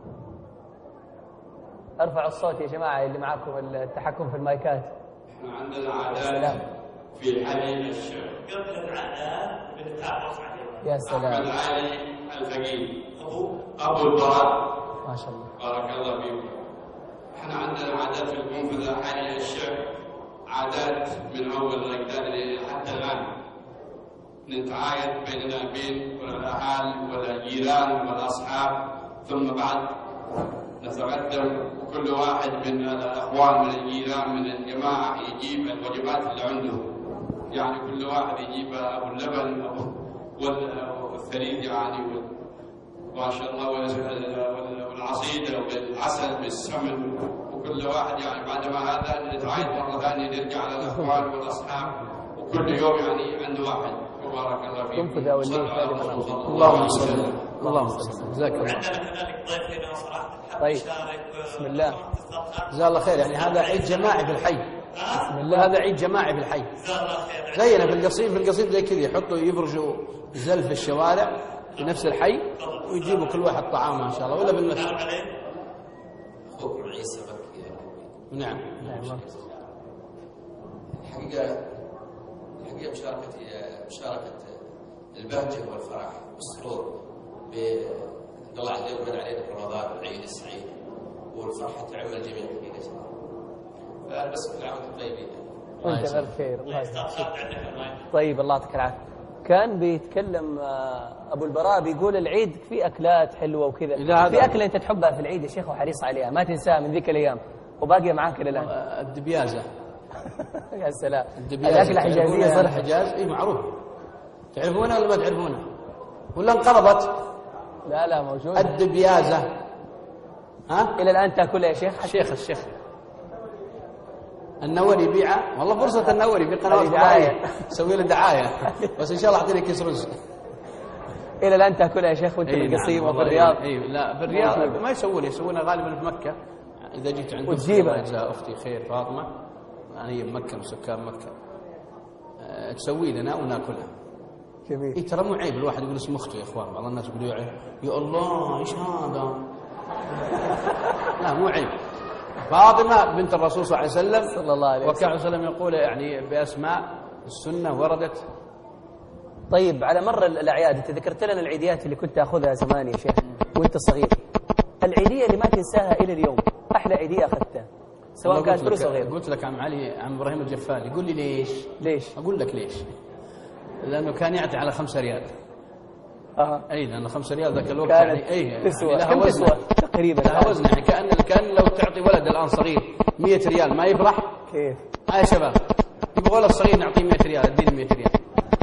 ارفعوا الصوت يا جماعة اللي معاكم التحكم في المايكات. احنا عندنا عادات في حي الشعر. قبل العادات بنتعرف عليها. يا أحمد سلام، علي الفقيه أبو البراء، ما شاء الله. بارك الله فيكم. احنا عندنا عادات في المنفذة حي الشعر، عادات من أول الأجداد حتى الآن. نتعايد بيننا وبين الأهالي والجيران والأصحاب، ثم بعد نتقدم كل واحد من الأخوان من الجيران من الجماعة يجيب الوجبات اللي عنده. يعني كل واحد يجيب أبو اللبن والثريد يعني ما شاء الله والعصيدة والعسل بالسمن، وكل واحد يعني بعد ما هذا نتعايد مرة ثانية نرجع على الأخوان والأصحاب، وكل يوم يعني عنده واحد. بارك الله فيكم. تنفذ أوليك هذه اللهم صل. اللهم صل. جزاك الله. عندنا كذلك ضيف هنا صراحة تحب طيب. يشارك. بسم الله. جزاه الله خير. يعني هذا عيد جماعي في الحي. بسم الله. هذا عيد جماعي في الحي. جزاه الله خير. زينا في القصيم. في القصيم زي كذا يحطوا يفرشوا زل في الشوارع في نفس الحي، ويجيبوا كل واحد طعامه ان شاء الله، ولا بالمسجد. أخوكم عيسى مكي. نعم. الحقيقة مشاركة البهجة والفرح والسرور الله عز وجل من علينا في رمضان والعيد السعيد، والفرحة تعم الجميع حقيقة. فأنا بس كل عام وأنتم طيبين. وانت بألف خير. الله يسلمك. طيب الله يعطيك العافية. كان بيتكلم أبو البراء بيقول العيد في أكلات حلوة وكذا. في أكلة أنت تحبها في العيد يا شيخ وحريص عليها ما تنساها من ذيك الأيام وباقية معاك إلى الآن؟ الدبيازة. يا سلام. الدبيازة الأكلة حجازية صراحة. الحجاز اي معروف. تعرفونها ولا ما تعرفونها؟ ولا انقرضت؟ لا موجودة. الدبيازة. ها؟ إلى الآن تأكلها يا شيخ؟ الشيخ النوري يبيعها. والله فرصة النوري في قنوات دعاية. سوي له دعاية. بس إن شاء الله أعطيني كيس رز. إلى الآن تأكلها يا شيخ وأنت في القصيم وفي الرياض؟ لا في الرياض ما يسوونها غالبا في مكة. إذا جيت عند وتجيبها. أختي خير فاطمة، هي بمكة وسكان مكة، تسوي لنا وناكلها. جميل. إيه ترى مو عيب الواحد يقول اسم أخته يا إخوان. بعض الناس يقولوا يا الله إيش هذا. لا مو عيب. فاطمة بنت الرسول صلى الله عليه وسلم صلى الله عليه وكان وسلم. عليه وسلم يقول يعني بأسماء السنة وردت. طيب على مر الأعياد أنت ذكرت لنا العيديات اللي كنت تأخذها زمان يا شيخ وأنت صغير. العيدية اللي ما تنساها إلى اليوم أحلى عيدية أخذتها سواء كانت فلوس أو غيره؟ قلت لك عم علي عم إبراهيم الجفال يقول لي ليش؟ أقول لك ليش. لأنه كان يعطي على 5 ريال. أي لأنه 5 ريال ذاك الوقت يعني أي تسوى. لها كم وزن تسوى تقريبا؟ لها وزن يعني كأن لو تعطي ولد الآن صغير 100 ريال ما يفرح. كيف؟ يا شباب يبغى ولد صغير نعطيه 100 ريال اديني 100 ريال.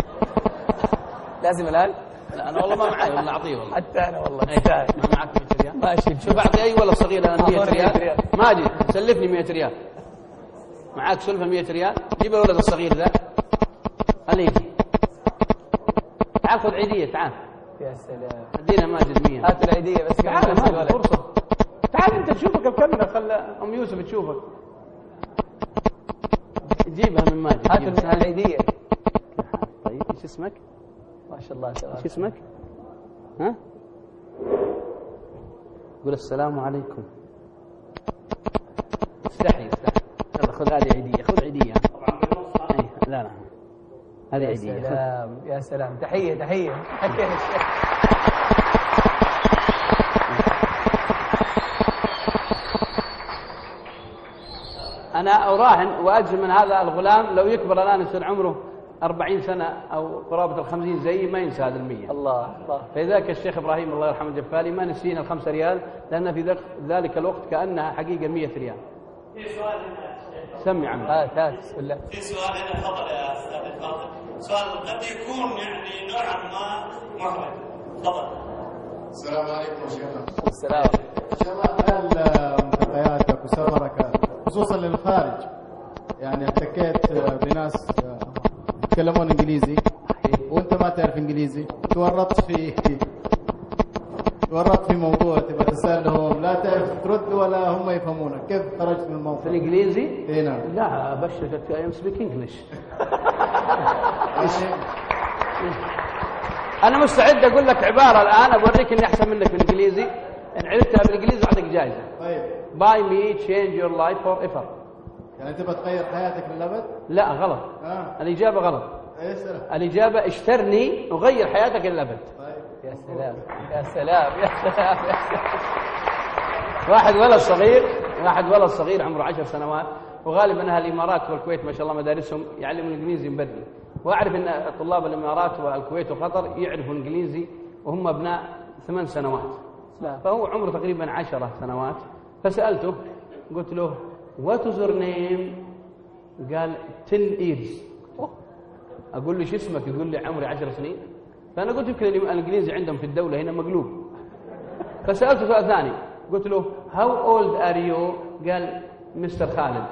لازم الآن؟ لا أنا والله ما معي ولا أعطيه والله. حتى أنا والله ما معك 100 ريال. ماشي. شوف أعطي أي ولد صغير أنا 100 ريال. ماجد سلفني 100 ريال. معاك سلفة 100 ريال جيب الولد الصغير ذا خليه يجي. تعال خذ عيدية تعال. يا سلام. ادينا ماجد 100. هات العيدية بس. تعال ماجد فرصة. تعال أنت تشوفك الكاميرا خل أم يوسف تشوفك. جيبها من ماجد. هات العيدية. طيب ايش اسمك؟ ما شاء الله. ايش اسمك؟ ها؟ قول السلام عليكم. استحي يلا خذ هذه عيدية. خذ عيدية. لا هذه عيدية. يا سلام يا سلام. تحية يا شيخ. أنا أراهن وأجزم من هذا الغلام لو يكبر الآن يصير عمره 40 سنة أو قرابة 50 زي ما ينسى هذا 100. الله الله. فلذلك الشيخ إبراهيم الله يرحمه الجفالي ما نسينا ال5 ريال، لأن في ذلك الوقت كأنها حقيقة 100 ريال. في سؤال هنا سمي عنه. هات بسم الله. في سؤال هنا، تفضل يا استاذ الفاضل. سؤال قد يكون يعني نوعا ما محرج. تفضل. السلام عليكم شيخنا. السلام. ان شاء الله خلال ملتقياتك وسفرك خصوصا للخارج يعني احتكيت بناس يتكلمون انجليزي وانت ما تعرف انجليزي، تورطت في موضوع تبغى تسالهم لا تعرف ترد ولا هم يفهمونك، كيف خرجت من الموقف؟ في الإنجليزي؟ اي نعم. لا أبشرك I am speak English. أنا مستعد أقول لك عبارة الآن أوريك إني أحسن منك بالإنجليزي، إن عرفتها بالإنجليزي أعطيك جائزة. طيب. Buy me change your life forever. يعني تبغى تغير حياتك للأبد؟ لا غلط. الإجابة غلط. الإجابة اشترني أغير حياتك للأبد. طيب. يا سلام يا سلام يا سلام يا سلام. واحد ولد صغير عمره 10 سنوات، وغالبا أهل الإمارات والكويت ما شاء الله مدارسهم يعلموا الإنجليزي مبدل، وأعرف أن طلاب الإمارات والكويت وقطر يعرفوا الإنجليزي وهم أبناء 8 سنوات، فهو عمره تقريبا 10 سنوات. فسألته قلت له what is your name؟ قال 10 years. أقول له شو اسمك؟ يقول لي عمري 10 سنين. فأنا قلت يمكن الإنجليزي عندهم في الدولة هنا مقلوب. فسألته سؤال ثاني قلت له how old are you؟ قال مستر خالد.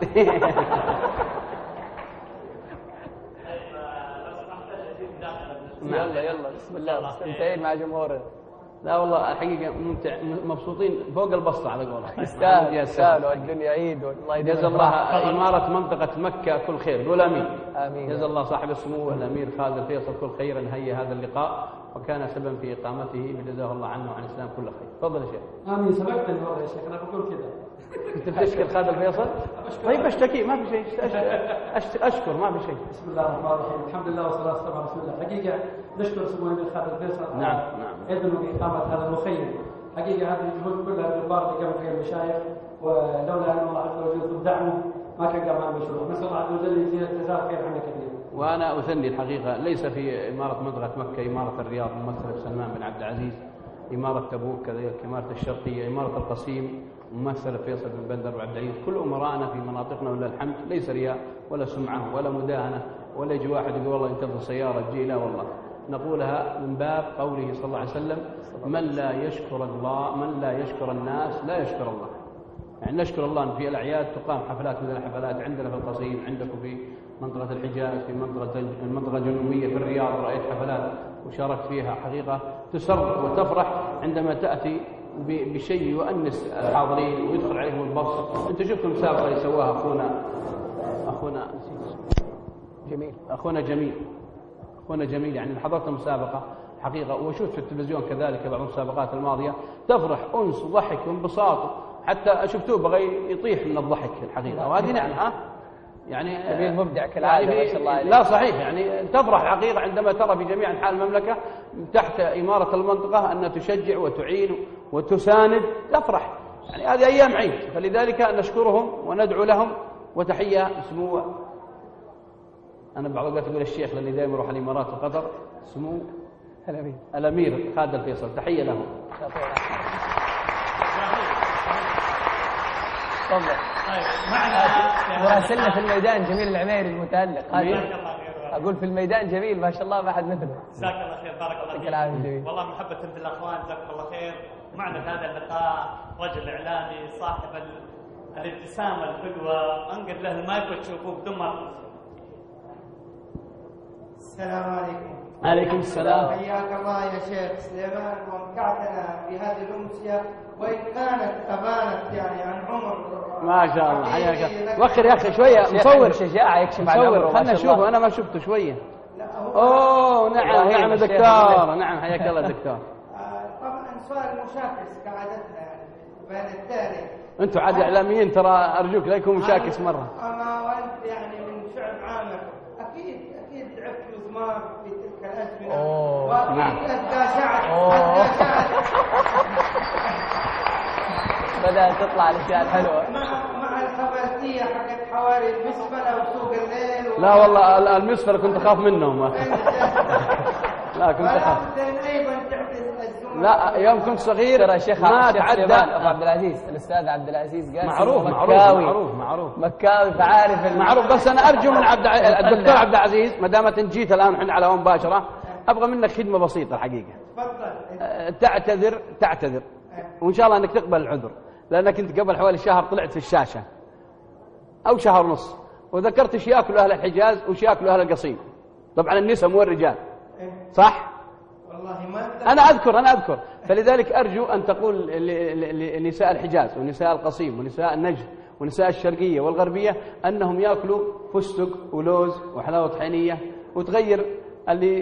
يلا بسم الله مستمتعين مع جمهورنا. لا والله الحقيقة مبسوطين فوق البسطة على قولك. يستاهلوا الدنيا عيد والله يجزا جزا الله إمارة منطقة مكة كل خير. قول آمين. آمين. جزا الله صاحب السمو الأمير خالد الفيصل كل خير أن هيئ هذا اللقاء وكان سببا في إقامته، فجزاه الله عنه وعن الإسلام كل خير. تفضل يا شيخ. آمين. سبقتني والله يا شيخ، أنا بقول كذا. أنت بتشكر خالد الفيصل؟ طيب أشتكي ما في شيء. أشكر ما في شيء. بسم الله الرحمن الرحيم، الحمد لله والصلاة والسلام على رسول الله. حقيقة نشكر سمو الأمير خالد الفيصل. نعم. إذنه بإقامة هذا المخيم. حقيقة هذه الجهود كلها بالبار اللي قام فيها المشايخ، ولولا أن الله عز وجل دعمه ما كان قام المشروع. نسأل الله عز وجل يجزيه الجزاء خير عنا كثير. وأنا أثني الحقيقة ليس في إمارة منطقة مكة إمارة الرياض ممثلة سلمان بن عبد العزيز، إمارة تبوك كذلك، إمارة الشرقية، إمارة القصيم ممثلة فيصل بن بندر وعبد العزيز. كل أمراءنا في مناطقنا ولله الحمد ليس رياء ولا سمعة ولا مداهنة ولا يجي واحد يقول والله ينتظر سيارة تجي، لا والله نقولها من باب قوله صلى الله عليه وسلم من لا يشكر الناس لا يشكر الله. يعني نشكر الله أن في الأعياد تقام حفلات مثل الحفلات عندنا في القصيم، عندكم في منطقة الحجاز، في المنطقة الجنوبية في الرياض رأيت حفلات وشاركت فيها. حقيقة تسر وتفرح عندما تأتي بشيء يؤنس الحاضرين ويدخل عليهم البسط. أنتم شفتوا مسابقة اللي سواها أخونا جميل يعني حضرت مسابقة حقيقة، وشفت في التلفزيون كذلك بعض المسابقات الماضية تفرح أنس وضحك وانبساط، حتى شفتوه بغي يطيح من الضحك الحقيقة. وهذه نعم يعني مبدع كالعادة ما شاء الله عليه. لا صحيح يعني تفرح حقيقة عندما ترى في جميع أنحاء المملكة تحت إمارة المنطقة أن تشجع وتعين وتساند، تفرح يعني هذه أيام عيد، فلذلك نشكرهم وندعو لهم. وتحية سمو أنا بعض الوقت أقول الشيخ لأني دائما أروح الإمارات وقطر، سمو الأمير خالد الفيصل، تحية لهم. تفضل. مراسلنا في الميدان جميل العميري المتألق. أقول في الميدان جميل ما شاء الله ما حد مثله. جزاك الله خير، بارك الله فيك. العافية جميل. والله محبة في الأخوان، جزاكم الله خير. معنا في هذا اللقاء رجل إعلامي صاحب الابتسامة الحلوة، أنقل له المايك وتشوفوه بدون ما. السلام عليكم. عليكم السلام. حياك الله يا شيخ سليمان، ومتعتنا في هذه الأمسية وإن كانت أبانت يعني عن عمر. ما شاء الله حياك. وخر يا أخي شوية مصور شجاعة يكشف عن عمره. خلنا نشوفه أنا ما شفته شوية. أوه نعم دكتور، نعم حياك الله دكتور. طبعا سؤال مشاكس كعادتنا يعني بين التالي. أنتم عاد إعلاميين ترى أرجوك لا يكون مشاكس مرة. أما وأنت يعني من شعب عامر أكيد لعبت مزمار في تلك الأزمنة. وأكيد أتداشعت. بدأت تطلع الأشياء الحلوة مع الخبرتين الأندية حقت حواري المسفلة وسوق الليل لا والله المسفلة كنت أخاف منهم. لا كنت أخاف. أيضا تعكس الزملاء. لا يوم كنت صغير ترى شيخ ما تعدى أبو عبد العزيز، الأستاذ عبد العزيز قاسم معروف مكاوي، فعارف معروف. بس أنا أرجو من الدكتور عبد العزيز ما دامت أنت جيت الآن وحنا على هون مباشرة، أبغى منك خدمة بسيطة الحقيقة. تعتذر وإن شاء الله أنك تقبل العذر، لأنك أنت قبل حوالي شهر طلعت في الشاشة أو شهر ونص وذكرت ايش ياكلوا أهل الحجاز وش ياكلوا أهل القصيم. طبعا النساء مو الرجال، صح؟ والله ما أنا أذكر. فلذلك أرجو أن تقول لنساء الحجاز ونساء القصيم ونساء النجد ونساء الشرقية والغربية أنهم يأكلوا فستق ولوز وحلاوة طحينية، وتغير اللي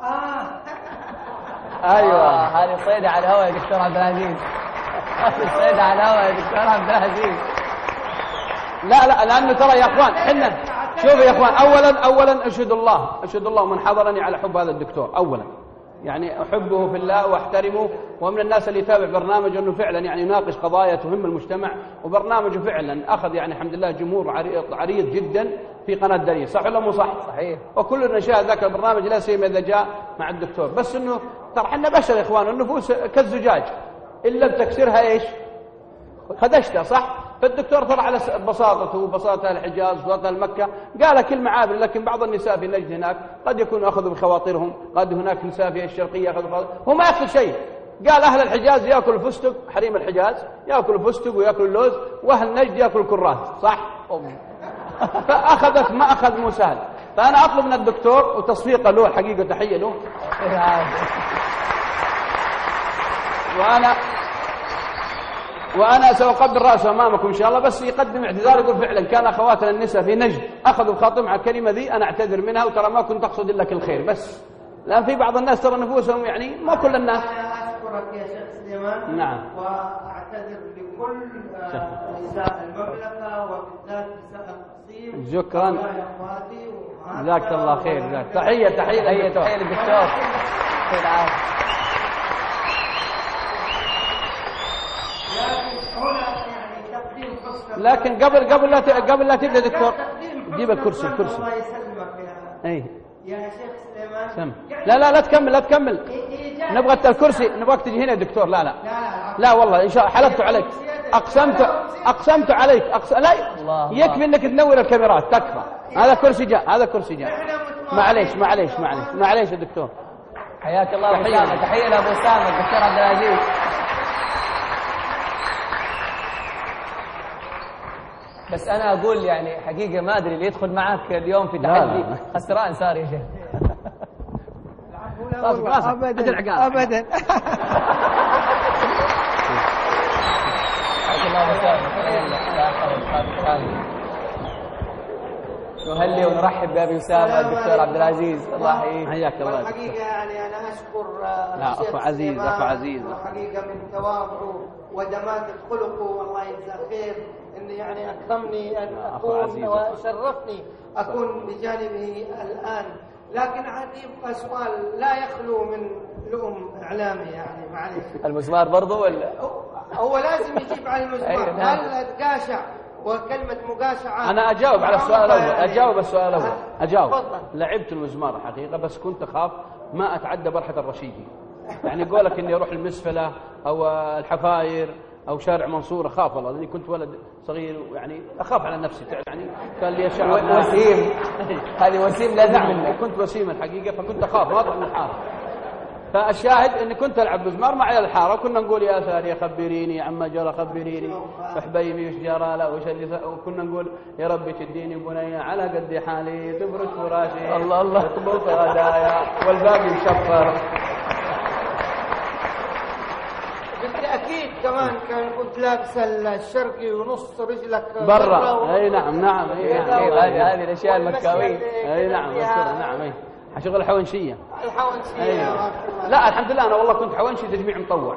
أيوة. هذه صيدة على الهواء يا دكتور عبد العزيز. هذه صيدة على الهواء يا دكتور عبد العزيز. لا لأنه ترى يا أخوان حنا شوفوا يا أخوان، أولا أشهد الله من حضرني على حب هذا الدكتور. أولا يعني أحبه في الله وأحترمه، ومن الناس اللي يتابع برنامج أنه فعلا يعني يناقش قضايا تهم المجتمع، وبرنامجه فعلا أخذ يعني الحمد لله جمهور عريض جدا في قناة دليل. صح ولا مو صح؟ صحيح. وكلنا شاهد ذاك البرنامج لا سيما إذا جاء مع الدكتور. بس أنه ترى حنا بشر يا إخوان، النفوس كالزجاج إلا بتكسرها إيش؟ خدشتها، صح؟ فالدكتور ترى على بساطته وبساطة الحجاز وبساطة مكة قال كلمة عابرة، لكن بعض النساء في نجد هناك قد يكونوا أخذوا بخواطرهم، قد هناك نساء في الشرقية أخذوا بخواطرهم، هو ما يأكل شيء. قال أهل الحجاز يأكل الفستق، حريم الحجاز يأكل الفستق ويأكل اللوز، وأهل نجد يأكل الكرات، صح؟ فأخذت ما أخذ مو سهل. فأنا أطلب من الدكتور وتصفيقه له الحقيقة تحية له، وأنا سأقبل رأسه أمامكم إن شاء الله، بس يقدم اعتذار يقول فعلا كان أخواتنا النساء في نجد أخذوا بخاطرهم على الكلمة ذي، أنا أعتذر منها وترى ما كنت أقصد إلا الخير بس، لأن في بعض الناس ترى نفوسهم يعني ما كل الناس. أنا أشكرك يا شيخ سليمان. نعم. وأعتذر لكل نساء المملكة وبالذات نساء القصيم. شكرا. جزاك الله خير. تحية للدكتور. لكن قبل لا تبدا دكتور جيب الكرسي. الله يسلمك يا شيخ سليمان. لا تكمل. نبغى الكرسي، نبغاك تجي هنا يا دكتور. لا والله ان شاء الله حلفت عليك، اقسمت عليك لا يكفي انك تنور الكاميرات تكفى. هذا كرسي جاء. معليش يا دكتور. حياك الله. تحية لأبو أسامة الدكتور عبد العزيز. بس أنا أقول يعني حقيقة ما أدري اللي يدخل معك اليوم في تحدي خسران صار يا شيخ. أبدا. نهلي ونرحب بأبي أسامة الدكتور عبد العزيز. الله يحييك. حياك الله. الحقيقة يعني أنا أشكر أخو عزيز الحقيقة من تواضعه ودماثة خلقه، والله يجزاه خير إن يعني أكرمني أن أكون وشرفني أكون بجانبه الآن. لكن عندي يبقى سؤال لا يخلو من لؤم إعلامي، يعني معلش. المزمار برضو ولا؟ هو لازم يجيب على المزمار. هل أتقاشع وكلمة مقاشعة؟ أنا أجاوب على السؤال الأول. أجاوب. لعبت المزمار حقيقة، بس كنت أخاف ما أتعدى برحة الرشيدي. يعني قولك إني أروح المسفلة أو الحفاير أو شارع منصور أخاف والله، لأني كنت ولد صغير يعني أخاف على نفسي. يعني كان لي شعر وسيم. هذه وسيم لازم منك. كنت وسيم الحقيقة، فكنت أخاف ما أطلع من الحارة. فالشاهد إني كنت ألعب مزمار مع الحارة، وكنا نقول يا سارية خبريني عما جرى، خبريني وحبيبي وش جرى له وكنا نقول يا ربي تديني بنية على قد حالي تفرش فراشي الله تطبخ غدايا والباقي مشفر. بالتأكيد كمان كنت لابس الشرقي ونص رجلك برا. اي نعم. هذه الاشياء المكاويه. اي نعم. نعم. شغل الحونشيه. لا الحمد لله انا والله كنت حونشي تجميع مطوع.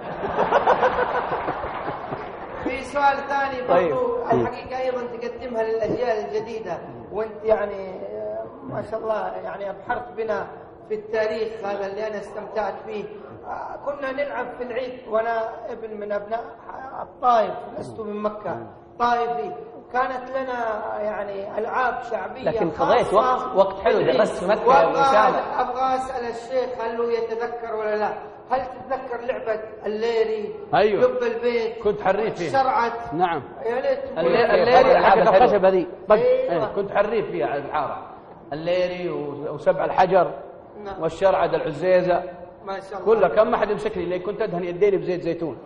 في سؤال ثاني برضو الحقيقه ايضا تقدمها للاجيال الجديده، وانت يعني ما شاء الله يعني ابحرت بنا في التاريخ هذا اللي انا استمتعت فيه. كنا نلعب في العيد وانا ابن من ابناء الطائف، لست من مكه، طائفي، كانت لنا يعني ألعاب شعبية. لكن قضيت وقت حلو درست في مكة يا أبو أسامة. أبغى أسأل الشيخ هل هو يتذكر ولا لا؟ هل تتذكر لعبة الليري؟ أيوه. لب البيت. كنت حريف فيها. شرعت. نعم. يا ليت. الليري حق الخشب هذه. أيوه. كنت حريف فيها على الحارة. الليري وسبع الحجر. نعم. والشرعد العزيزة. ما شاء الله. كلها كم ما حد يمسكني لي كنت أدهن يديني بزيت زيتون.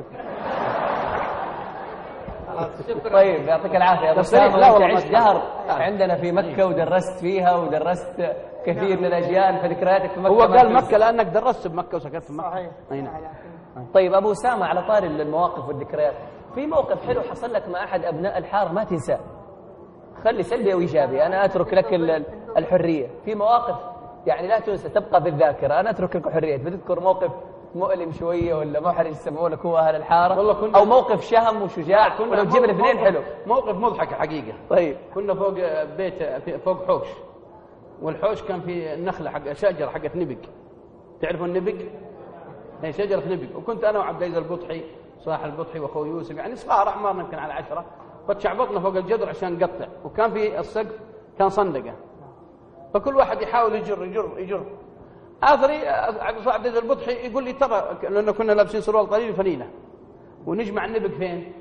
طيب يعطيك العافية يا أبو أسامة. لا والله عشت دهر عندنا في مكة ودرست فيها ودرست كثير من الأجيال، فذكرياتك في مكة. هو قال مكة لأنك درست بمكة وسكنت في مكة. صحيح. طيب أبو أسامة، على طاري المواقف والذكريات، في موقف حلو حصل لك مع أحد أبناء الحارة ما تنساه؟ خلي سلبي أو إيجابي، أنا أترك لك الحرية. في مواقف يعني لا تنسى تبقى بالذاكرة، أنا أترك لك الحرية. بتذكر موقف مؤلم شوية ولا محرج يسموه لك هو أهل الحارة، أو موقف شهم وشجاع، ولو تجيب الاثنين حلو. موقف مضحك حقيقة. طيب. كنا فوق بيت فوق حوش، والحوش كان في النخلة حق شجرة حقت نبق. تعرفوا النبق؟ هي شجرة نبق. وكنت أنا وعبد العزيز البطحي صاحب البطحي وأخوه يوسف، يعني صغار أعمارنا يمكن على 10، فتشعبطنا فوق الجدر عشان نقطع، وكان في السقف كان صندقة، فكل واحد يحاول يجر. آخري عبد العزيز البطحي يقول لي ترى، لأنه كنا لابسين سروال طويل وفنينة، ونجمع النبق فين؟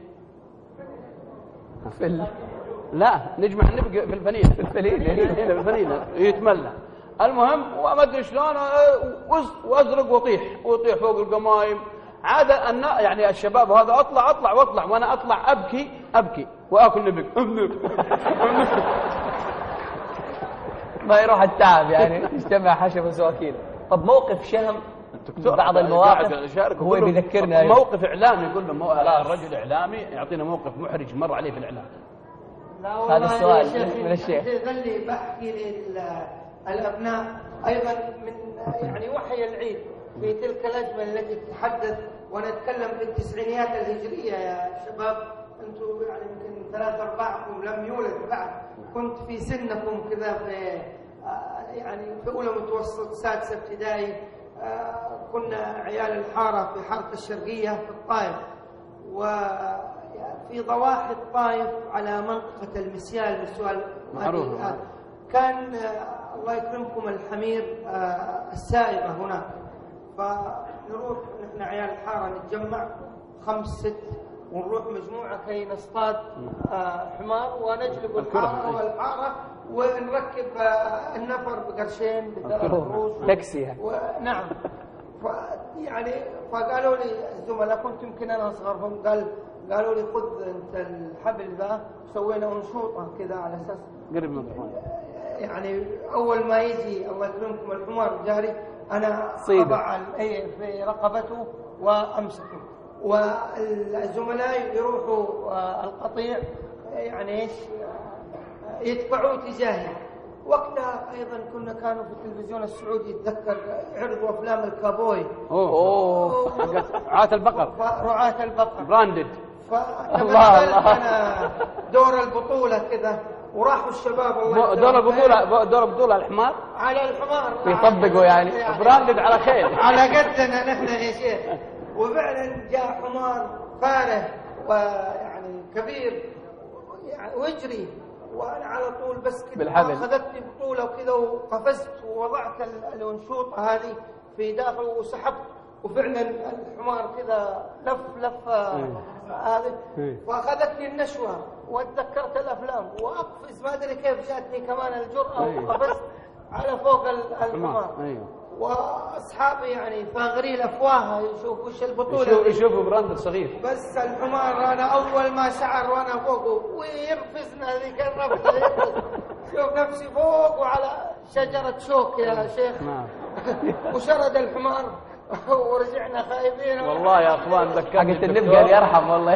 لا نجمع النبق في الفنينة. في الفنينة يتملى. المهم وما ادري شلون وازرق ويطيح فوق القمايم. عاد يعني الشباب هذا اطلع وانا اطلع ابكي واكل نبق. ما يروح التعب يعني يجتمع حشب وسواكين. طب موقف شهم بعض المواقف هو بيذكرنا موقف اعلامي، يقول له الرجل اعلامي يعطينا موقف محرج مر عليه في الاعلام. هذا السؤال من الشيخ. ظلي بحكي للابناء ايضا من يعني وحي العيد في تلك الازمه التي تتحدث، ونتكلم في التسعينيات الهجريه يا شباب. انتم يعني يمكن 3/4 لم يولد بعد، كنت في سنكم كذا في يعني في اولى متوسط سادسه ابتدائي. كنا عيال الحاره في حاره الشرقيه في الطائف، وفي ضواحي الطائف على منطقه المسيال معروف. كان الله يكرمكم الحمير السائبه هناك، فنروح نحن عيال الحاره نتجمع 5-6 ونروح مجموعة كي نصطاد حمار ونجلب الحارة والحارة ونركب النفر بقرشين بقروش تاكسي. نعم. يعني فقالوا لي الزملاء، كنت يمكن أنا أصغرهم، قالوا لي خذ أنت الحبل ذا، سوينا أنشوطة كذا على أساس قرب من الحمار، يعني أول ما يجي الله يكرمكم الحمار جاري أنا أضع في رقبته وأمسكه، والزملاء يروحوا القطيع يعني ايش يدفعوا تجاهي. وقتها ايضا كانوا في التلفزيون السعودي يتذكر يعرضوا افلام الكابوي. رعاة البقر. رعاة البقر براندد. الله انا دور البطولة كذا، وراحوا الشباب دور البطولة الحمار على الحمار يطبقوا يعني براندد على خيل على قدنا نحن يا شيخ. وفعلا جاء حمار فاره ويعني كبير يعني ويجري، وانا على طول بس كده اخذتني بطوله وكذا، وقفزت ووضعت الانشوطه هذه في داخل وسحبت، وفعلا الحمار كذا لف هذه، واخذتني النشوه وتذكرت الافلام واقفز ما ادري كيف جاتني كمان الجرأه وقفزت على فوق الحمار. واصحابي يعني فاغري الافواه يشوفوا وش البطوله، يشوفوا براند صغير، بس الحمار انا اول ما شعر وانا فوقه ويرفزنا ذيك الرفزه، شوف نفسي فوق وعلى شجره شوك يا شيخ. وشرد الحمار ورجعنا خايفين. والله يا اخوان ذكرني حقت النبي قال يرحم والله.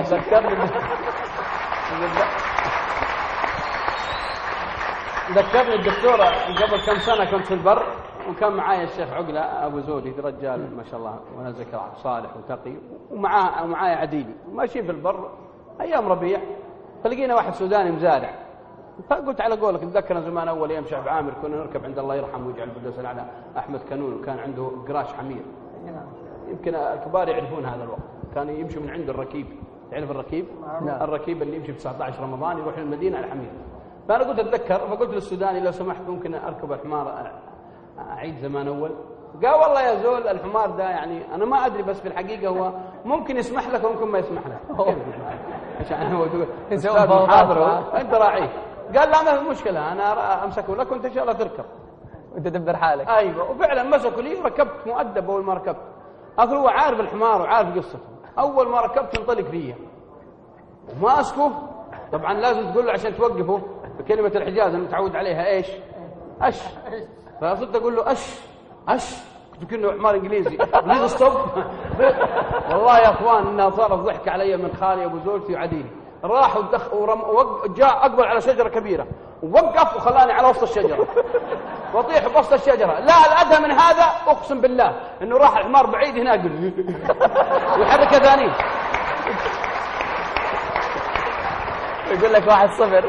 ذكرني الدكتورة قبل كم سنة كنت في البر، وكان معايا الشيخ عقلة أبو زودي، رجال ما شاء الله وأنا ذكر صالح وتقي، ومعايا عديلي، ماشي في البر أيام ربيع، فلقينا واحد سوداني مزارع، فقلت على قولك نتذكر زمان أول أيام شعب عامر كنا نركب عند الله يرحمه ويجعل الفردوس الأعلى أحمد كانون، وكان عنده قراش حمير، يمكن الكبار يعرفون هذا الوقت، كان يمشي من عند الركيب تعرف الركيب؟ نعم. الركيب اللي يمشي في 19 رمضان يروح للمدينة على الحمير. فأنا قلت أتذكر، فقلت للسوداني لو سمحت ممكن أركب الحمار أعيد زمان أول. قال والله يا زول الحمار ده يعني أنا ما أدري، بس في الحقيقة هو ممكن يسمح لك وممكن ما يسمح لك. عشان هو يقول أستاذ محاضرة أنت راعيه. قال لا ما في مشكلة، أنا أمسكه لك وأنت إن شاء الله تركب وتدبر حالك. أيوة. وفعلا مسكوا لي وركبت مؤدب. أول ما ركبت أصل هو عارف الحمار وعارف قصته. أول ما ركبت ينطلق فيا وما أسكه. طبعا لازم تقول له عشان توقفه بكلمة الحجاز أنا متعود عليها إيش؟ أش. فصرت أقول له أش كنت كأنه حمار إنجليزي. بليز ستوب. والله يا أخوان إنها صارت ضحك علي من خالي أبو زوجتي وعديل. راح جاء أقبل على شجرة كبيرة ووقف وخلاني على وسط الشجرة وطيح بوسط الشجرة. لا الأدهى من هذا أقسم بالله إنه راح الحمار بعيد هناك ويحرك ثاني يقول لك 1-0.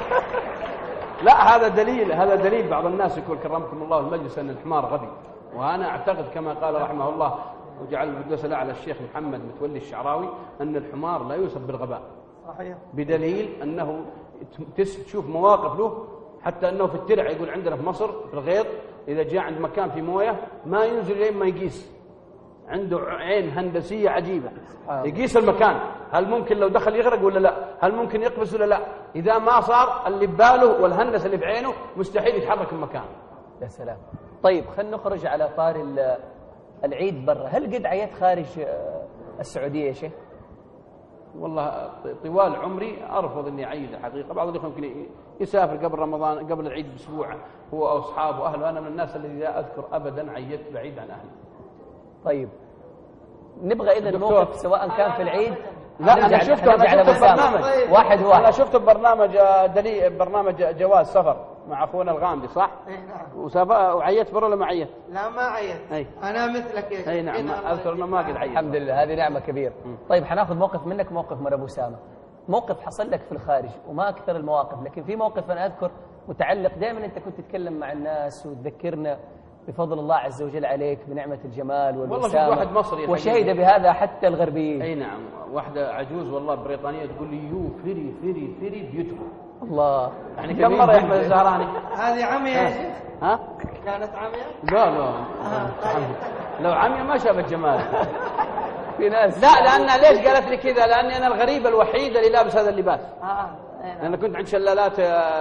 لا هذا دليل بعض الناس يقول كرمكم الله المجلس أن الحمار غبي. وأنا أعتقد كما قال رحمه الله وجعل القدس الأعلى الشيخ محمد متولي الشعراوي أن الحمار لا يوصف بالغباء. صحيح. بدليل أنه تشوف مواقف له، حتى أنه في الترع يقول عندنا في مصر في الغيط إذا جاء عند مكان في موية ما ينزل لين ما يقيس. عنده عين هندسية عجيبة يقيس المكان، هل ممكن لو دخل يغرق ولا لا، هل ممكن يقفز ولا لا. إذا ما صار اللي بباله والهندسة اللي بعينه مستحيل يتحرك المكان. يا سلام. طيب خلينا نخرج على طار العيد برا. هل قد عيت خارج السعودية يا شيخ؟ والله طوال عمري أرفض إني أعيد الحقيقة. بعض الإخوة يمكن يسافر قبل رمضان قبل العيد بأسبوع هو أو أصحابه وأهله. أنا من الناس الذي لا أذكر أبدا عيدت بعيد عن أهلي. طيب نبغى إذا الموقف سواء كان في العيد. لا أنا شفته برنامج واحد. أنا شفته برنامج جواز سفر مع أخونا الغامدي صح؟ اي نعم. وعيت برا ولا ما عيت؟ لا ما عيت. انا مثلك يا شيخ. اي نعم اذكر انه ما قد عيت. الحمد لله هذه نعمه كبيره. طيب حناخذ موقف منك، موقف من ابو اسامه، موقف حصل لك في الخارج وما اكثر المواقف، لكن في موقف انا اذكر متعلق دائما انت كنت تتكلم مع الناس وتذكرنا بفضل الله عز وجل عليك بنعمه الجمال والوسامه. والله واحد مصري وشهد بهذا حتى الغربيين. اي نعم. واحده عجوز والله بريطانيه تقول لي يو فيري بيوتيفول. الله. يعني كم مره يا احمد الزهراني؟ هذه عمية يا شيخ؟ ها؟ كانت عمية؟ لا لو عمية ما شافت جمال. في ناس لا لأن ليش قالت لي كذا؟ لأني أنا الغريب الوحيد اللي لابس هذا اللباس. لأن كنت عند شلالات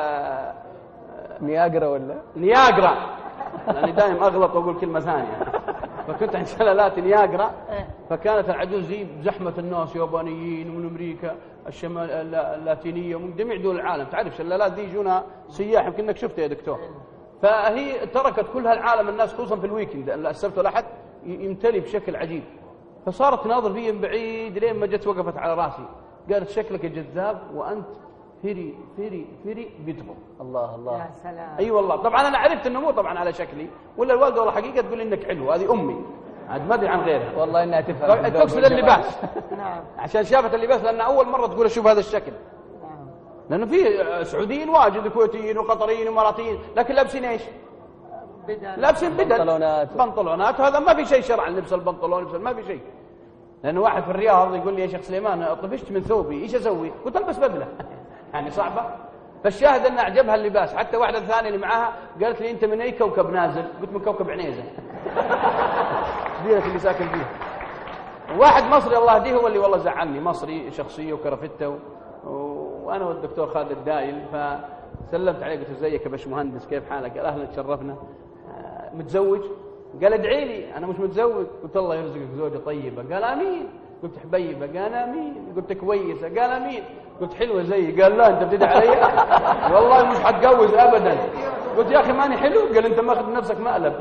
نياجرا ولا نياجرا، لأني دائما أغلط وأقول كلمة ثانية. فكنت عند شلالات نياجرا، فكانت العجوز دي بزحمة الناس يابانيين ومن أمريكا الشمال اللاتينية ومن جميع دول العالم. تعرف شلالات دي يجونا سياح يمكن انك شفته يا دكتور. فهي تركت كل هالعالم الناس خصوصا في الويكند السبت والأحد يمتلي بشكل عجيب. فصارت تناظر فيه من بعيد لين ما جت وقفت على راسي قالت شكلك جذاب وأنت فيري بيوتيفول. الله الله يا سلام. اي والله. طبعا انا عرفت انه مو طبعا على شكلي ولا الوالده والله حقيقه تقول انك حلو. هذه امي عاد ما ادري عن غيرها والله انها تفهم. تقصد اللباس. نعم. عشان شافت اللباس لان اول مره تقول اشوف هذا الشكل. نعم. لانه في سعوديين واجد كويتيين وقطريين واماراتيين لكن لابسين ايش؟ لابسين بدل بنطلونات. هذا ما في شيء شرعا لبس البنطلون ما في شيء. لانه واحد في الرياض يقول لي يا شيخ سليمان طفشت من ثوبي ايش اسوي؟ قلت البس بدله. يعني صعبه. فالشاهد ان اعجبها اللباس. حتى واحده ثانيه اللي معاها قالت لي انت من اي كوكب نازل؟ قلت من كوكب عنيزه. ديرة اللي ساكن فيها. واحد مصري الله يهديه هو اللي والله زعلني، مصري شخصيه وكرفته وانا والدكتور خالد الدايل. فسلمت عليه قلت ازيك يا باشمهندس كيف حالك؟ قال اهلا تشرفنا. متزوج؟ قال ادعي لي انا مش متزوج. قلت الله يرزقك زوجه طيبه. قال امين. قلت حبيبه. قال امين. قلت كويسه. قال امين. قلت حلوه زيي. قال لا انت بتدعي علي والله مش حتجوز ابدا. قلت يا اخي ماني حلو؟ قال انت ماخذ نفسك مقلب.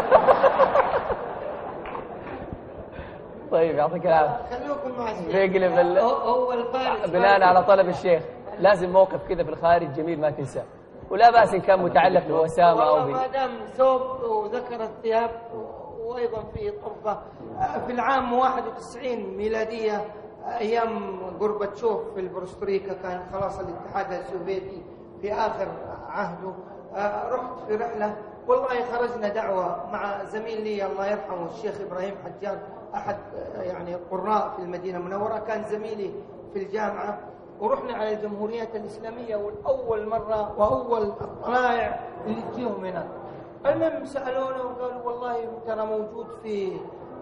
طيب يعطيك العافيه. خلوكم مع الشيخ. يقلب هو الفارس بناء على طلب الشيخ لازم موقف كذا في الخارج جميل ما تنساه، ولا باس ان كان متعلق بوسامه او ما دام ثوب وذكر الثياب. وايضا في طرفه في العام 91 ميلاديه ايام غورباتشوف في البروستريكا كان خلاص الاتحاد السوفيتي في اخر عهده. رحت في رحله والله خرجنا دعوه مع زميل لي الله يرحمه الشيخ ابراهيم حجاج أحد يعني القراء في المدينة المنورة، كان زميلي في الجامعة، ورحنا على الجمهورية الإسلامية، والأول مرة وأول الطلائع اللي تجيهم هناك. المهم سألونا وقالوا والله ترى موجود في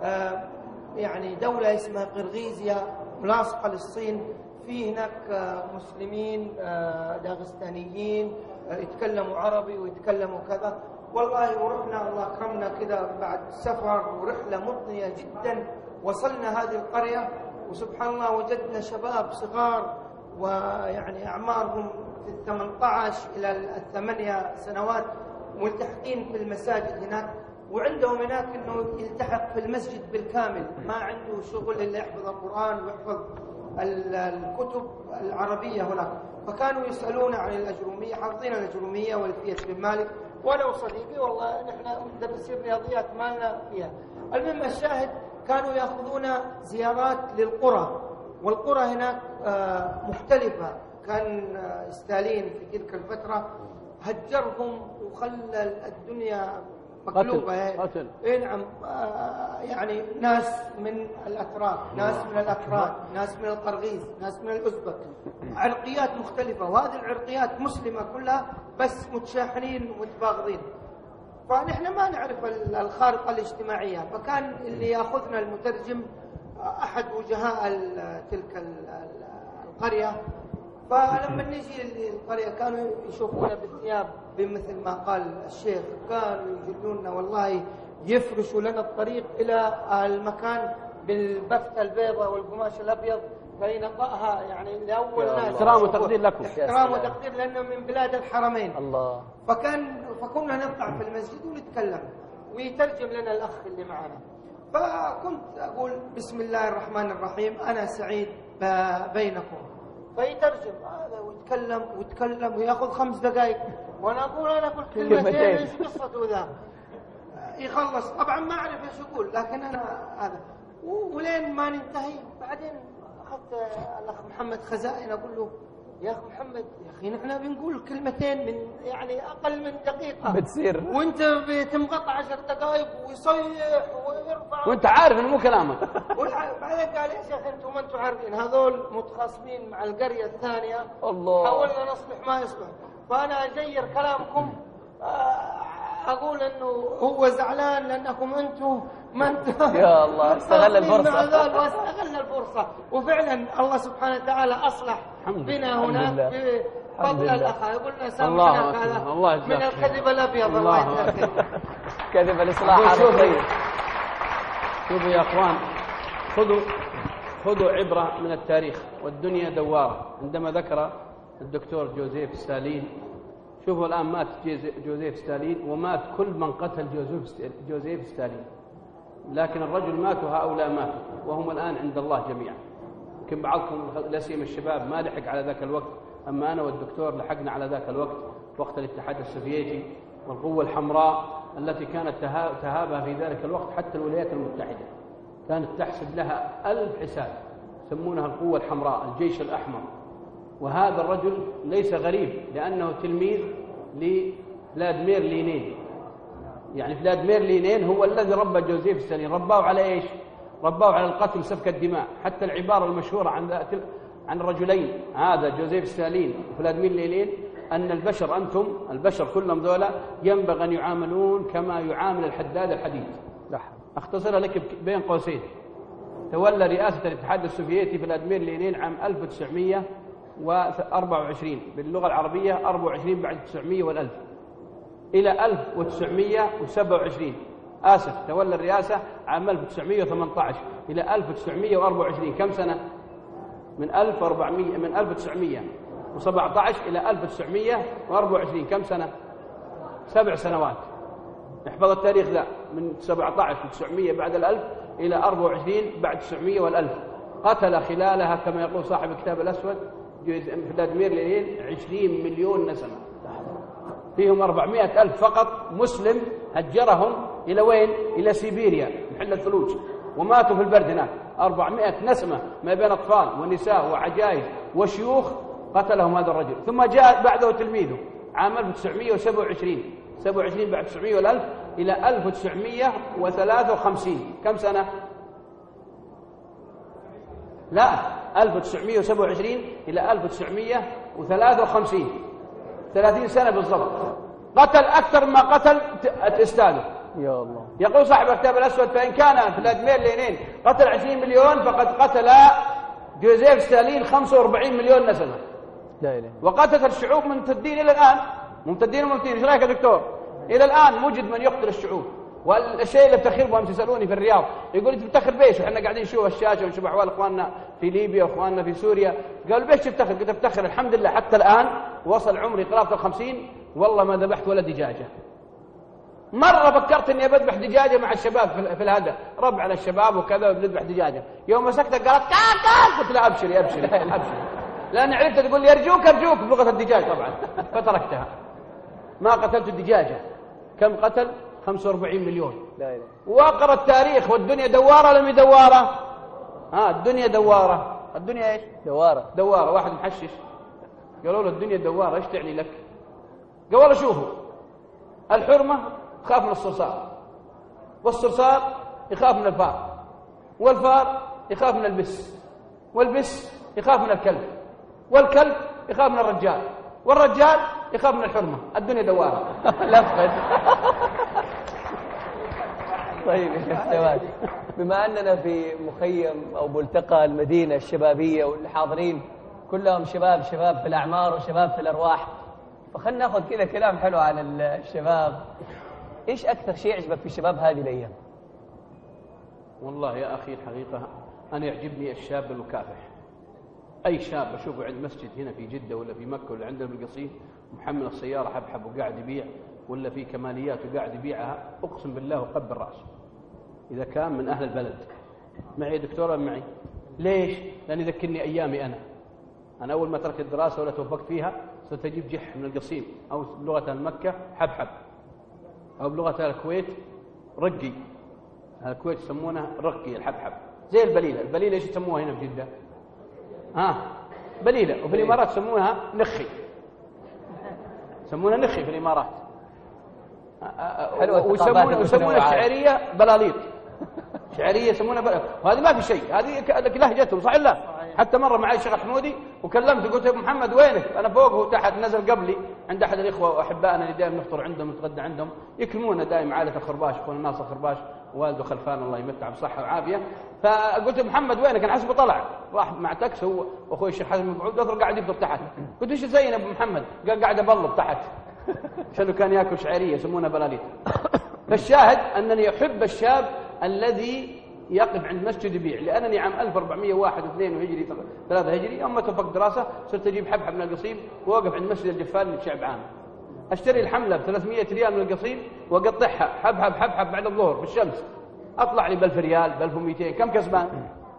يعني دولة اسمها قرغيزيا ملاصقة للصين، في هناك مسلمين داغستانيين يتكلموا عربي ويتكلموا كذا. والله ورحنا الله أكرمنا كذا بعد سفر ورحلة مضنية جدا، وصلنا هذه القرية وسبحان الله وجدنا شباب صغار ويعني أعمارهم في 18 إلى 8 سنوات ملتحقين في المساجد هناك، وعندهم هناك أنه يلتحق في المسجد بالكامل، ما عنده شغل إلا يحفظ القرآن ويحفظ الكتب العربية هناك. فكانوا يسألون عن الأجرومية، حافظين الأجرومية والفية بن مالك، وأنا وصديقي والله نحن مدرسين رياضيات ما لنا فيها. المهم الشاهد كانوا يأخذون زيارات للقرى، والقرى هناك مختلفة. كان ستالين في تلك الفترة هجرهم وخلى الدنيا مقلوبة. إيه نعم، يعني ناس من الأتراك، ناس من الأكراد، ناس من القرغيز، ناس من الأزبك، عرقيات مختلفة، وهذه العرقيات مسلمة كلها بس متشاحنين ومتباغضين. فنحن ما نعرف الخارطة الاجتماعية، فكان اللي يأخذنا المترجم أحد وجهاء تلك القرية. فلما نجي للقرية كانوا يشوفونا بالثياب بمثل ما قال الشيخ، كانوا يجلونا والله يفرشوا لنا الطريق إلى المكان بالبفتة البيضاء والقماش الأبيض فينقأها يعني لأول ناس. احترام وتقدير لكم. احترام وتقدير لأنه من بلاد الحرمين. الله. فكنا نطلع في المسجد ونتكلم ويترجم لنا الأخ اللي معنا. فكنت أقول بسم الله الرحمن الرحيم أنا سعيد بينكم، فيترجم هذا ويتكلم ويأخذ 5 دقائق، وأنا أقول قلت كلمتين إيش قصته ذا، يخلص طبعا ما أعرف إيش يقول، لكن أنا هذا ولين ما ننتهي. بعدين أخذت الأخ محمد خزائن أقول له يا أخي محمد يا أخي نحن بنقول كلمتين من يعني أقل من دقيقة بتصير وأنت بتنقطع 10 دقائق ويصيح ويرفع وأنت عارف إنه مو كلامك. بعدين قال يا شيخ أنتم ما أنتم عارفين هذول متخاصمين مع القرية الثانية. الله. حاولنا نصلح ما يصلح، فأنا أغير كلامكم أقول إنه هو زعلان لأنكم أنتم ما أنتم يا الله استغل الفرصة. واستغل الفرصة، وفعلا الله سبحانه وتعالى أصلح بنا هناك بفضل الأخ. يقولنا سامحنا هذا من الكذب الأبيض. الله يجزاك كذب الإصلاح. شوفوا يا أخوان، خذوا عبرة من التاريخ، والدنيا دوارة. عندما ذكر الدكتور جوزيف ستالين، شوفوا الآن مات جوزيف ستالين ومات كل من قتل جوزيف ستالين، لكن الرجل مات وهؤلاء ماتوا وهم الآن عند الله جميعا. يمكن بعضكم لا سيما الشباب ما لحق على ذاك الوقت، أما أنا والدكتور لحقنا على ذاك الوقت وقت الاتحاد السوفيتي والقوة الحمراء التي كانت تهابها في ذلك الوقت. حتى الولايات المتحدة كانت تحسب لها 1000 حساب، يسمونها القوة الحمراء، الجيش الأحمر. وهذا الرجل ليس غريب لأنه تلميذ لفلاديمير لينين. يعني فلاديمير لينين هو الذي ربى جوزيف ستالين. رباه على إيش؟ رباه على القتل سفك الدماء. حتى العبارة المشهورة عن الرجلين هذا جوزيف ستالين وفلاديمير لينين أن البشر كلهم ذولا ينبغي أن يعاملون كما يعامل الحداد الحديد. أختصرها لك بين قوسين. تولى رئاسة الاتحاد السوفيتي فلاديمير لينين عام 1924 باللغة العربية 24 بعد 900 والألف إلى 1927. تولى الرئاسة عام 1918 إلى 1924. كم سنة؟ من 1917 إلى 1924. كم سنة؟ 7 سنوات. نحفظ التاريخ ذا من 17 و 900 بعد 1000 إلى 24 بعد 900 والألف. قتل خلالها كما يقول صاحب الكتاب الأسود فلاديمير لينين 20 مليون نسمة، فيهم 400,000 فقط مسلم هجرهم إلى وين؟ إلى سيبيريا محل الثلوج، وماتوا في البرد هناك. 400 نسمة ما بين أطفال ونساء وعجائز وشيوخ قتلهم هذا الرجل. ثم جاء بعده تلميذه عام 1927 بعد 900 والألف إلى 1953. كم سنة؟ لا 1927 إلى 1953 30 سنة بالضبط. قتل أكثر ما قتل تستاله. يا الله. يقول صاحب الكتاب الأسود فإن كان فلاديمير لينين قتل 20 مليون فقد قتل جوزيف ستالين 45 مليون نسمة. لا إله. وقتل الشعوب ممتدين إلى الآن، ممتدين. إيش رأيك يا دكتور؟ إلى الآن موجود من يقتل الشعوب. والشيء اللي افتخر بهم تسألوني في الرياض يقول انت تفتخر بيش واحنا قاعدين نشوف الشاشه ونشوف احوال اخواننا في ليبيا واخواننا في سوريا. قالوا بيش تفتخر؟ قلت افتخر الحمد لله حتى الان وصل عمري قرابه 50 والله ما ذبحت ولا دجاجه. مره فكرت اني بذبح دجاجه مع الشباب في الهدى، ربع على الشباب وكذا وبنذبح دجاجه. يوم مسكتها قالت كاكا، قلت لها ابشري ابشري ابشري، لان عرفت تقول لي ارجوك ارجوك بلغه الدجاج طبعا فتركتها. ما قتلت الدجاجه. كم قتل؟ 45 مليون. لا إله. وقرأ التاريخ والدنيا دوارة لم دوارة؟ الدنيا دوارة. الدنيا ايش؟ دوارة. دوارة. واحد محشش قالوا له الدنيا دوارة ايش تعني لك؟ قال والله شوفوا الحرمة تخاف من الصرصار، والصرصار يخاف من الفار، والفار يخاف من البس، والبس يخاف من الكلب، والكلب يخاف من الرجال، والرجال يخاف من الحرمة. الدنيا دوارة. لفت. طيب يا سواد، بما أننا في مخيم أو ملتقى المدينة الشبابية والحاضرين كلهم شباب في الأعمار وشباب في الأرواح، فخلنا ناخذ كذا كلام حلو على الشباب. إيش أكثر شيء عجبك في الشباب هذه الأيام؟ والله يا أخي الحقيقة أنا يعجبني الشاب المكافح. أي شاب أشوفه عند مسجد هنا في جدة ولا في مكة ولا عندنا بالقصيم محمل السيارة حبحب وقاعد يبيع، ولا في كماليات وقاعد يبيعها، أقسم بالله وقبل رأسه إذا كان من أهل البلد. معي دكتورة معي. ليش؟ لأن يذكرني أيامي أنا أول ما تركت الدراسة ولا توفقت فيها صرت أجيب جح من القصيم، أو بلغة المكة حبحب، أو بلغة الكويت رقي. الكويت يسمونه رقي الحبحب، زي البليلة. البليلة إيش يسموها هنا في جدة؟ بليلة. وفي الإمارات يسمونها نخي، يسمونها نخي في الإمارات. ويسمونها الشعرية بلاليط. شعرية يسمونها بلاليط، وهذه ما في شيء، هذه لهجتهم صح لا؟ حتى مرة معي الشيخ حمودي وكلمته قلت يا ابو محمد وينك؟ أنا فوق وتحت، نزل قبلي عند أحد الإخوة وأحبائنا اللي دائما نفطر عندهم نتغدى عندهم، يكرمونا دائما عائلة الخرباش، أخونا ناصر الخرباش والده خلفان الله يمتع بصحة وعافية. فقلت محمد وينك؟ أنا حسبه طلع راح مع تاكس هو واخوي الشيخ حازم مبعوث أثر قاعد يفطر تحت. قلت ايش زين ابو محمد؟ قال قاعد ابلط تحت عشان كان ياكل شعريه يسمونها بلاليط. فالشاهد انني احب الشاب الذي يقف عند مسجد يبيع، لانني عام 1401 و2 هجري 3 هجري يوم ما توفقت دراسه صرت اجيب حبحب من القصيم واوقف عند مسجد الجفال في شعب عام، اشتري الحمله ب 300 ريال من القصيم واقطعها حبحب بعد الظهر بالشمس، اطلع لي ب 1000 ريال ب 1200. كم كسبان؟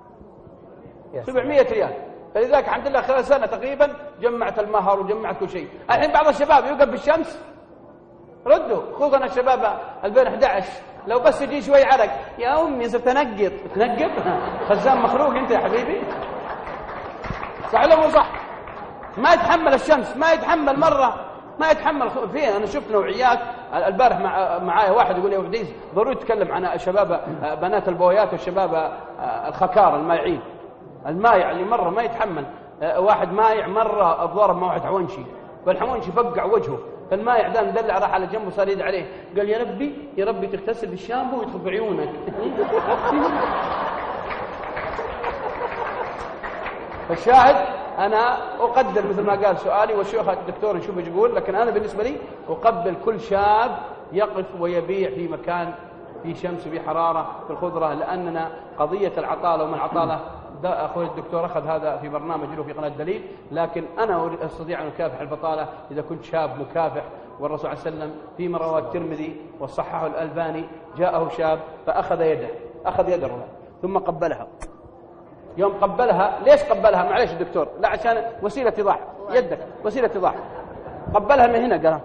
700 ريال. فلذلك الحمد لله خلال سنة تقريبا جمعت المهر وجمعت كل شيء. الحين بعض الشباب يوقف بالشمس ردوا، خصوصا الشباب 2011 لو بس يجي شوي عرق يا امي صرت انقط. تنقط؟ خزان مخروق انت يا حبيبي. صح ولا مو صح؟ ما يتحمل الشمس، ما يتحمل مرة، ما يتحمل. فين انا شفت نوعيات. البارح معايا واحد يقول لي يا ابو عزيز ضروري تتكلم عن شباب بنات البويات والشباب الخكار المايعين، المايع اللي مرة ما يتحمل. واحد مايع مرة ضرب مع واحد حونشي، فالحونشي فقع وجهه، فالمايع ده مدلع راح على جنبه صار يدعي عليه، قال يا ربي تغتسل بالشامبو ويدخل بعيونك. فالشاهد أنا أقدر مثل ما قال سؤالي والشيخ الدكتور نشوف ايش يقول، لكن أنا بالنسبة لي أقبل كل شاب يقف ويبيع في مكان في شمس في حرارة في الخضرة، لأننا قضية العطالة وما العطالة أخوي الدكتور أخذ هذا في برنامج له في قناة دليل، لكن أنا أستطيع أن أكافح البطالة إذا كنت شاب مكافح. والرسول صلى الله عليه وسلم فيما رواه الترمذي وصححه الألباني جاءه شاب فأخذ يده، أخذ يد الرجل ثم قبلها. يوم قبلها، ليش قبلها؟ معليش الدكتور، لا عشان وسيلة إيضاح، يدك وسيلة إيضاح. قبلها من هنا قال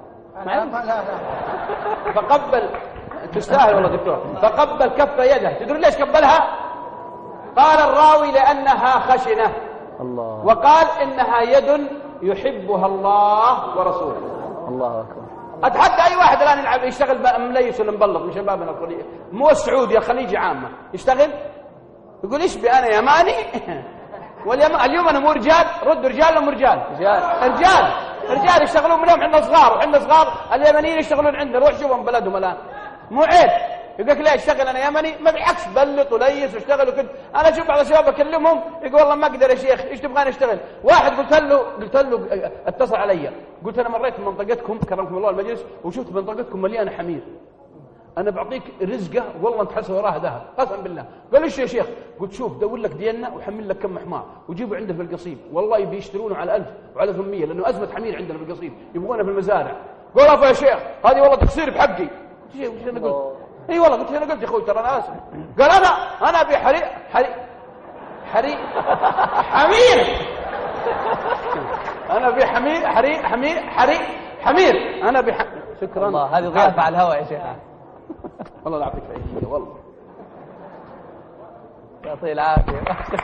فقبل، تستاهل والله دكتور، فقبل كف يده. تدرون ليش قبلها؟ قال الراوي لأنها خشنة، الله، وقال إنها يد يحبها الله ورسوله. الله أكبر. أتحدى أي واحد الآن يلعب يشتغل مليس ولا مبلط من شبابنا الخليج، مو السعودية خليجي عامة، يشتغل يقول إيش بي أنا يماني اليوم انا مو رجال، ردوا رجال ولا مو رجال؟ رجال يشتغلون من يوم احنا صغار، وحنا صغار اليمنيين يشتغلون عندنا، روح شوفهم بلدهم الان. مو عيب يقول لك ليه اشتغل انا يمني؟ ما بالعكس، بلط وليس واشتغل وكنت. انا اشوف بعض الشباب اكلمهم يقول والله ما اقدر يا شيخ، ايش تبغاني اشتغل؟ واحد قلت له اتصل علي، قلت انا مريت من منطقتكم كرمكم الله المجلس وشفت منطقتكم مليانه حمير، انا بعطيك رزقه والله انت حسب وراها ذهب قسم بالله. قال ايش يا شيخ؟ قلت شوف دور لك دينا وحمل لك كم حمار وجيبه عنده في القصيم، والله يبي يشترونه على 1000 وعلى 800 لانه ازمه حمير عندنا في القصيم يبغونه في المزارع. قال ابا يا شيخ هذه والله تقصير بحقي. وش انا قلت؟ اي والله قلت انا قلت يا اخوي ترى انا اسف. قال انا ابي حمير انا ابي حمير انا ابي شكرا. الله هذه ضيافه على الهواء يا شيخ. الله لا يعطيك العافيه والله يعطيه العافيه.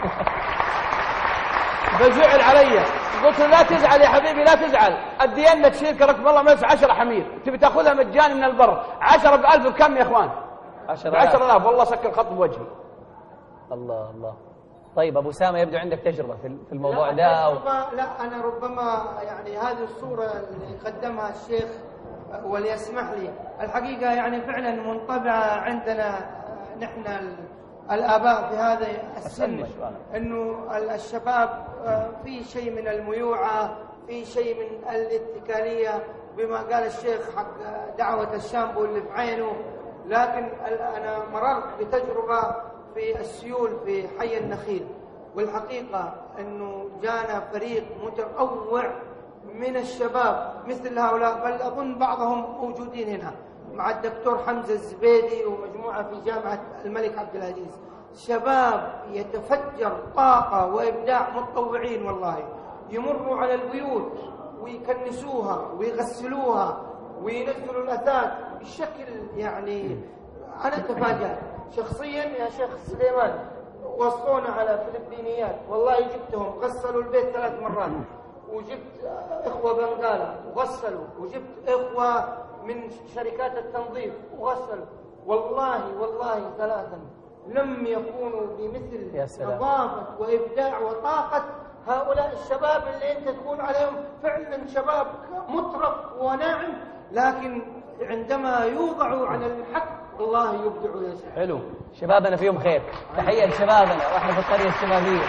فزعل علي، قلت له لا تزعل يا حبيبي لا تزعل، الديانة تشيل كركم الله ما 10 حمير تبي تاخذها مجاني من البر. 10 ب1000 بكم يا اخوان؟ 10,000 والله سكر خط بوجهي. الله. طيب ابو اسامه يبدو عندك تجربه في الموضوع ده لا انا ربما يعني هذه الصوره اللي قدمها الشيخ وليسمح لي الحقيقه يعني فعلا منطبعه عندنا نحن الآباء في هذا السن، إنه الشباب في شيء من الميوعة، في شيء من الاتكالية بما قال الشيخ حق دعوة الشامبو اللي في عينه. لكن أنا مررت بتجربة في السيول في حي النخيل، والحقيقة إنه جانا فريق متطوع من الشباب مثل هؤلاء، بل أظن بعضهم موجودين هنا مع الدكتور حمزة الزبيدي ومجموعة في جامعة الملك عبد العزيز. شباب يتفجر طاقة وإبداع، متطوعين والله، يمروا على البيوت ويكنسوها ويغسلوها وينزلوا الأثاث بشكل يعني أنا تفاجأت شخصيا يا شيخ سليمان. وصونا على فلبينيات والله جبتهم غسلوا البيت 3 مرات، وجبت إخوة بنغالا وغسلوا، وجبت إخوة من شركات التنظيف وغسلوا، والله 3 لم يكونوا بمثل نظافة وإبداع وطاقة هؤلاء الشباب اللي أنت تقول عليهم فعلا شباب مطرف وناعم، لكن عندما يوضعوا على الحق الله يبدعوا يا شيخ. حلو، شبابنا فيهم خير، تحية لشبابنا واحنا في القرية الشبابية.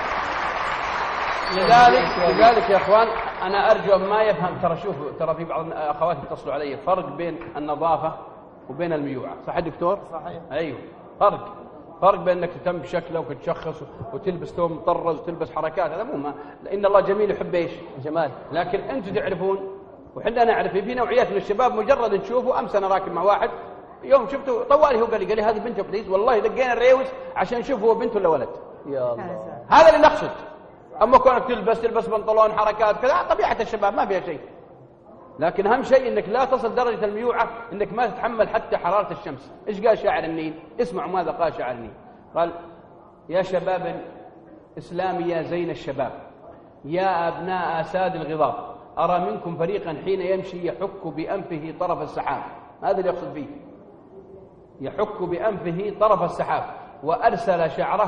لذلك يا اخوان انا ارجو ما يفهم، ترى في بعض الاخوات يتصلوا علي، فرق بين النظافة وبين الميوعة، صح دكتور؟ صحيح. ايوه فرق بين انك تهتم بشكلك وتشخص وتلبس ثوب مطرز وتلبس حركات، هذا مو ان الله جميل يحب ايش؟ جمال. لكن انتم تعرفون وحنا نعرف في نوعيات من الشباب مجرد نشوفه. امس انا راكب مع واحد يوم شفته طوالي، هو قال لي هذه بنته بليز، والله دقينا الريوس عشان نشوف هو بنت ولا ولد. يا الله، هذا اللي نقصد. اما كونك تلبس بنطلون حركات كذا طبيعه الشباب ما فيها شيء، لكن اهم شيء انك لا تصل درجه الميوعه انك ما تتحمل حتى حراره الشمس. ايش قال شاعر النيل؟ اسمعوا ماذا قال شاعر النيل. قال يا شباب اسلامي يا زين الشباب، يا ابناء اساد الغضاب، ارى منكم فريقا حين يمشي يحك بانفه طرف السحاب. هذا اللي يقصد فيه، يحك بانفه طرف السحاب، وارسل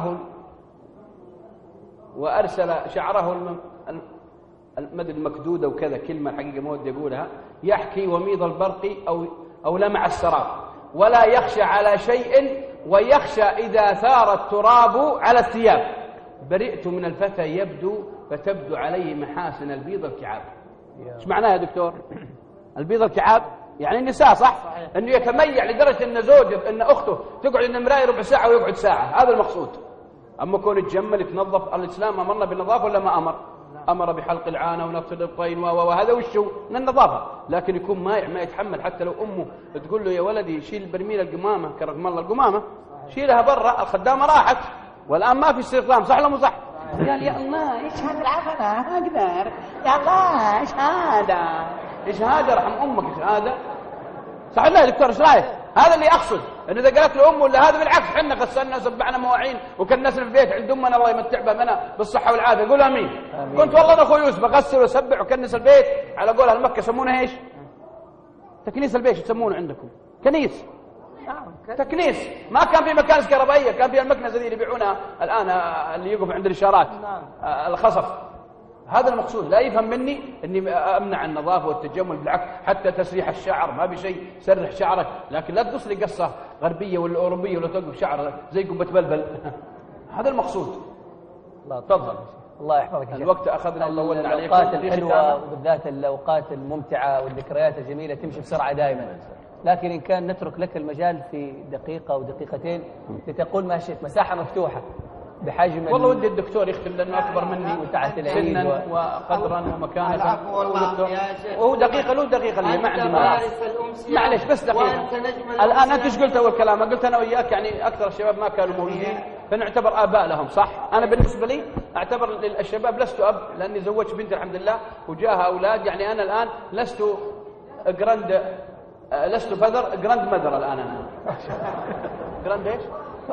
شعره المد المكدودة وكذا، كلمة الحقيقة ما ودي أقولها، يحكي وميض البرق أو لمع السراب، ولا يخشى على شيء، ويخشى إذا ثار التراب على الثياب. برئت من الفتى يبدو فتبدو عليه محاسن البيض الكعاب. ايش معناها يا دكتور؟ البيض الكعاب يعني النساء، صح؟ انه يتميع لدرجة ان زوجه ان اخته تقعد ان المراية ربع ساعة ويقعد ساعة، هذا المقصود. اما كون يتجمل يتنظف، الاسلام امرنا بالنظافة ولا ما امر؟ امر بحلق العانه ونفس الابطين وهذا وش هو من النظافه. لكن يكون مايع ما يتحمل، حتى لو امه تقول له يا ولدي شيل برميل القمامه، كرم الله القمامه شيلها برا، الخدامه راحت، والان ما في استخدام، صح ولا مو صح؟ قال يا الله ايش هذا العفن اقدر، يا الله ايش هذا رحم امك، ايش هذا؟ صح ولا يا دكتور؟ ايش رايك؟ هذا اللي اقصد، انه اذا قالت له امه ولا هذا بالعكس، احنا غسلنا وسبعنا مواعين وكنسنا في البيت عند امنا الله يمتع بنا بالصحه والعافيه، قول امين. كنت والله انا اخوي يوسف اغسل واسبع وكنس البيت على قولها المكه يسمونه ايش؟ تكنيس البيت يسمونه عندكم كنيس، تكنيس. ما كان في مكانس كهربائية، كان في المكنسة اللي يبيعونها الآن اللي يقف عند الإشارات الخصف. هذا المقصود. لا يفهم مني أني أمنع النظافة والتجمل، بالعكس حتى تسريح الشعر ما بشيء، سرح شعرك، لكن لا تقص لي قصة غربية ولا أوروبية ولا توقف شعرك زي قبة بلبل. هذا المقصود. الله تفضل. الله يحفظك. الوقت أخذنا وطولنا عليكم. الأوقات الحلوة وبالذات الأوقات الممتعة والذكريات الجميلة تمشي بسرعة دائما، لكن إن كان نترك لك المجال في دقيقة أو دقيقتين لتقول ما شئت، مساحة مفتوحة بحجم. والله ودي الدكتور يختم لأنه أكبر مني وتحت العيد سنا وقدرا ومكانة. والله يا شيخ وهو دقيقة له دقيقة لي ما عندي مانع. معلش بس دقيقة. الآن أنت ايش قلت أول كلام؟ قلت أنا وياك يعني أكثر الشباب ما كانوا موجودين فنعتبر آباء لهم، صح؟ أنا بالنسبة لي أعتبر الشباب لست أب، لأني زوجت بنتي الحمد لله وجاها أولاد. يعني أنا الآن لست جراند مدر الآن. أنا جراند إيش؟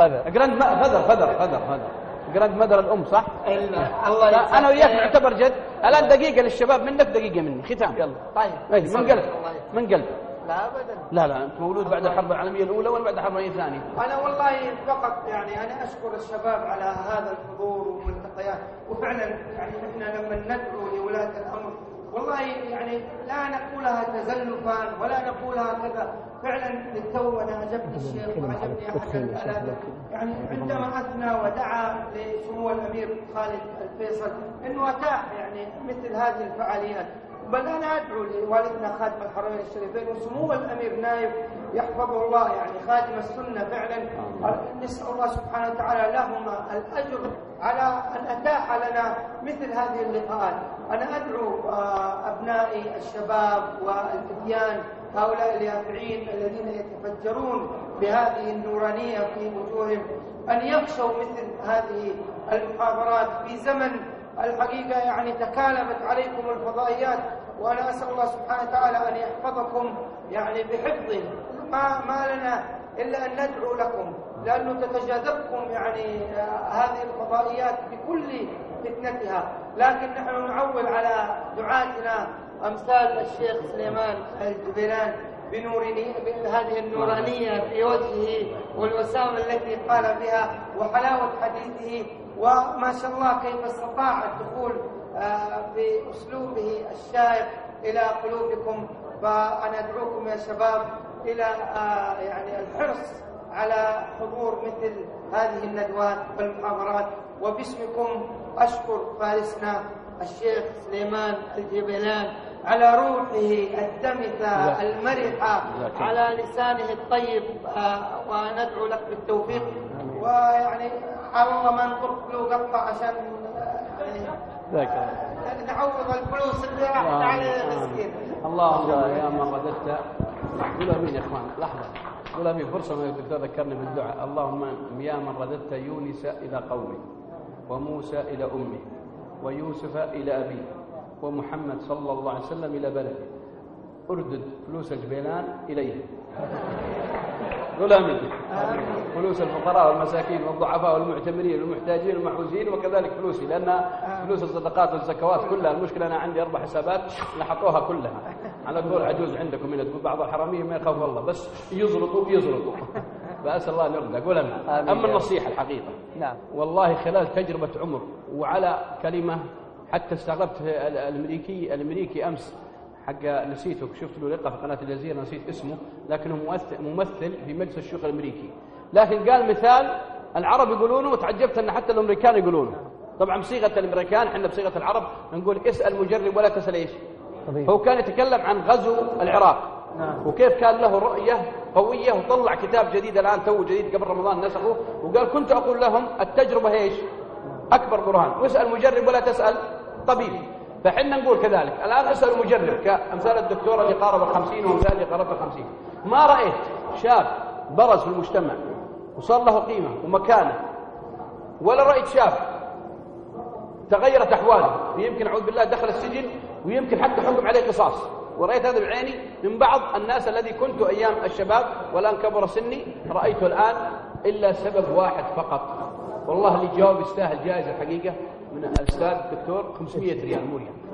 فذر جراند مدر الأم، صح؟ الله أنا وياك نعتبر جد. الآن دقيقة للشباب منك، دقيقة مني، ختام. يلا. طيب من قلب. لا أبدا. لا أنت مولود بعد الحرب العالمية الأولى ولا بعد الحرب العالمية الثانية؟ أنا والله فقط يعني أنا أشكر الشباب على هذا الحضور والملتقيات، وفعلا يعني إحنا لما ندعو لولاة الأمر والله يعني لا نقولها تزلفا ولا نقولها كذا، فعلا للتو أنا عجبني الشيخ وعجبني أحد الآلات يعني عندما أثنى ودعا لسمو الأمير خالد الفيصل إنه أتاح يعني مثل هذه الفعاليات. بل أنا أدعو لوالدنا خادم الحرمين الشريفين وسمو الأمير نايف يحفظه الله، يعني خادم السنة فعلا، نسأل الله سبحانه وتعالى لهما الأجر على أن أتاح لنا مثل هذه اللقاءات. أنا أدعو أبنائي الشباب والفتيان هؤلاء اليافعين الذين يتفجرون بهذه النورانية في وجوههم أن يخشوا مثل هذه المحاضرات في زمن الحقيقة يعني تكالبت عليكم الفضائيات، وأنا أسأل الله سبحانه وتعالى أن يحفظكم يعني بحفظه. ما لنا إلا أن ندعو لكم، لأنه تتجاذبكم يعني هذه الفضائيات بكل فتنتها، لكن نحن نعول على دعاتنا أمثال الشيخ سليمان الجبيلان بهذه النورانية في وجهه والوسام التي قال بها وحلاوة حديثه، وما شاء الله كيف استطاع الدخول بأسلوبه الشائق إلى قلوبكم. فأنا أدعوكم يا شباب إلى يعني الحرص على حضور مثل هذه الندوات والمحاضرات. وباسمكم أشكر فارسنا الشيخ سليمان الجبيلان على روحه الدمثة المرحة على لسانه الطيب، وندعو لك بالتوفيق. ويعني الله ما نطرق له قطع عشان نعوض الفلوس اللي راحت عليه مسكين. اللهم يا ما رددت. قولوا امين يا اخوان، لحظه قولوا امين، فرصه من الدكتور ذكرني بالدعاء. اللهم يا من رددت يونس الى قومه وموسى الى امه ويوسف الى ابيه ومحمد صلى الله عليه وسلم الى بلده، اردد فلوس الجبيلان اليه. قولوا امين. فلوس الفقراء والمساكين والضعفاء والمعتمرين والمحتاجين والمحوزين، وكذلك فلوسي، لأن فلوس الصدقات والزكوات كلها المشكلة أنا عندي 4 حسابات لحقوها كلها على قول عجوز عندكم هنا، تقول بعض الحرامية ما يخاف الله بس يزرطوا فأسأل الله أن يرضى. قول أمين. أما النصيحة الحقيقة نعم والله خلال تجربة عمر وعلى كلمة حتى استغربت الأمريكي أمس حق نسيته، شفت له لقاء في قناة الجزيرة نسيت اسمه، لكنه ممثل في مجلس الشيوخ الأمريكي، لكن قال مثال العرب يقولونه وتعجبت أن حتى الأمريكان يقولونه. طبعا بصيغة الأمريكان، احنا بصيغة العرب نقول اسأل مجرب ولا تسأل ايش. هو كان يتكلم عن غزو العراق وكيف كان له رؤية قوية، وطلع كتاب جديد الآن تو جديد قبل رمضان نسخه، وقال كنت أقول لهم التجربة ايش أكبر برهان، واسأل مجرب ولا تسأل طبيب. فحنا نقول كذلك الآن أسأل مجرب كأمثال الدكتور اللي قارب 50 وأمثال اللي قارب 50. ما رأيت شاب برز في المجتمع وصار له قيمة ومكانة، ولا رأيت شاب تغيرت أحواله، ويمكن أعوذ بالله دخل السجن ويمكن حتى حكم عليه قصاص. ورأيت هذا بعيني من بعض الناس الذي كنت أيام الشباب والآن كبر سني، رأيته الآن إلا سبب واحد فقط، والله اللي جاوب يستاهل جائزة الحقيقة من الأستاذ الدكتور 500 ريال مريم.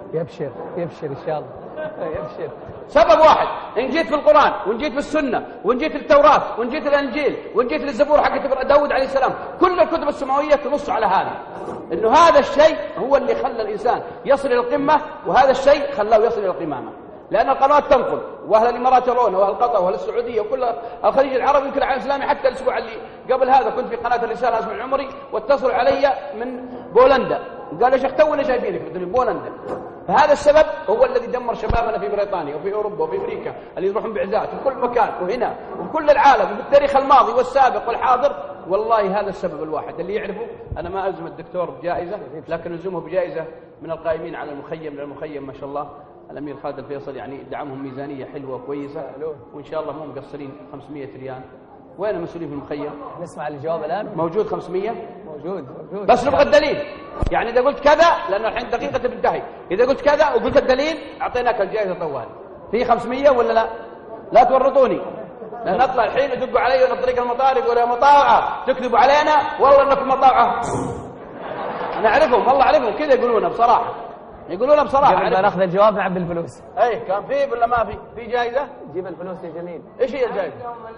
يبشر يبشر إن شاء الله يبشر. سبب واحد، إن جيت في القرآن وإن جيت في السنة وإن جيت في التوراة وإن جيت في الإنجيل وإن جيت للزبور حق داود عليه السلام، كل الكتب السماوية تنص على هذا، إنه هذا الشيء هو اللي خلى الإنسان يصل إلى القمة، وهذا الشيء خلاه يصل إلى القمامة. لأن القنوات تنقل، وأهل الإمارات يرونه، وأهل قطر وأهل السعودية وكل الخليج العربي يمكن العالم الإسلامي. حتى الأسبوع اللي قبل هذا كنت في قناة الرسالة أسمع عمري، واتصلوا علي من بولندا قال يا شيخ تونا شايفينك في بولندا. فهذا السبب هو الذي دمر شبابنا في بريطانيا وفي أوروبا وفي أمريكا اللي يروحون بعزات في كل مكان وهنا وفي كل العالم وفي التاريخ الماضي والسابق والحاضر. والله هذا السبب الواحد اللي يعرفه. أنا ما ألزم الدكتور بجائزة، لكن ألزمه بجائزة من القائمين على المخيم. للمخيم ما شاء الله الأمير خالد الفيصل يعني دعمهم ميزانية حلوة وكويسة، وإن شاء الله مو مقصرين 500 ريال. وين المسؤولين في المخيم؟ نسمع الجواب الآن. موجود 500؟ موجود. بس نبغى الدليل. يعني إذا قلت كذا، لأنه الحين دقيقة بتنتهي، إذا قلت كذا وقلت الدليل أعطيناك الجائزة طوال. في 500 ولا لا؟ لا تورطوني، لأن نطلع الحين يدقوا علي من طريق المطار يقولوا يا مطاوعة تكذبوا علينا والله إنكم مطاوعة. أنا أعرفهم والله أعرفهم كذا يقولون بصراحة، يقولون بصراحة. قبل ما ناخذ الجواب نعبي الفلوس. أي كان في ولا ما في؟ في جائزة؟ جيب الفلوس يا جميل. إيش هي الجائزة؟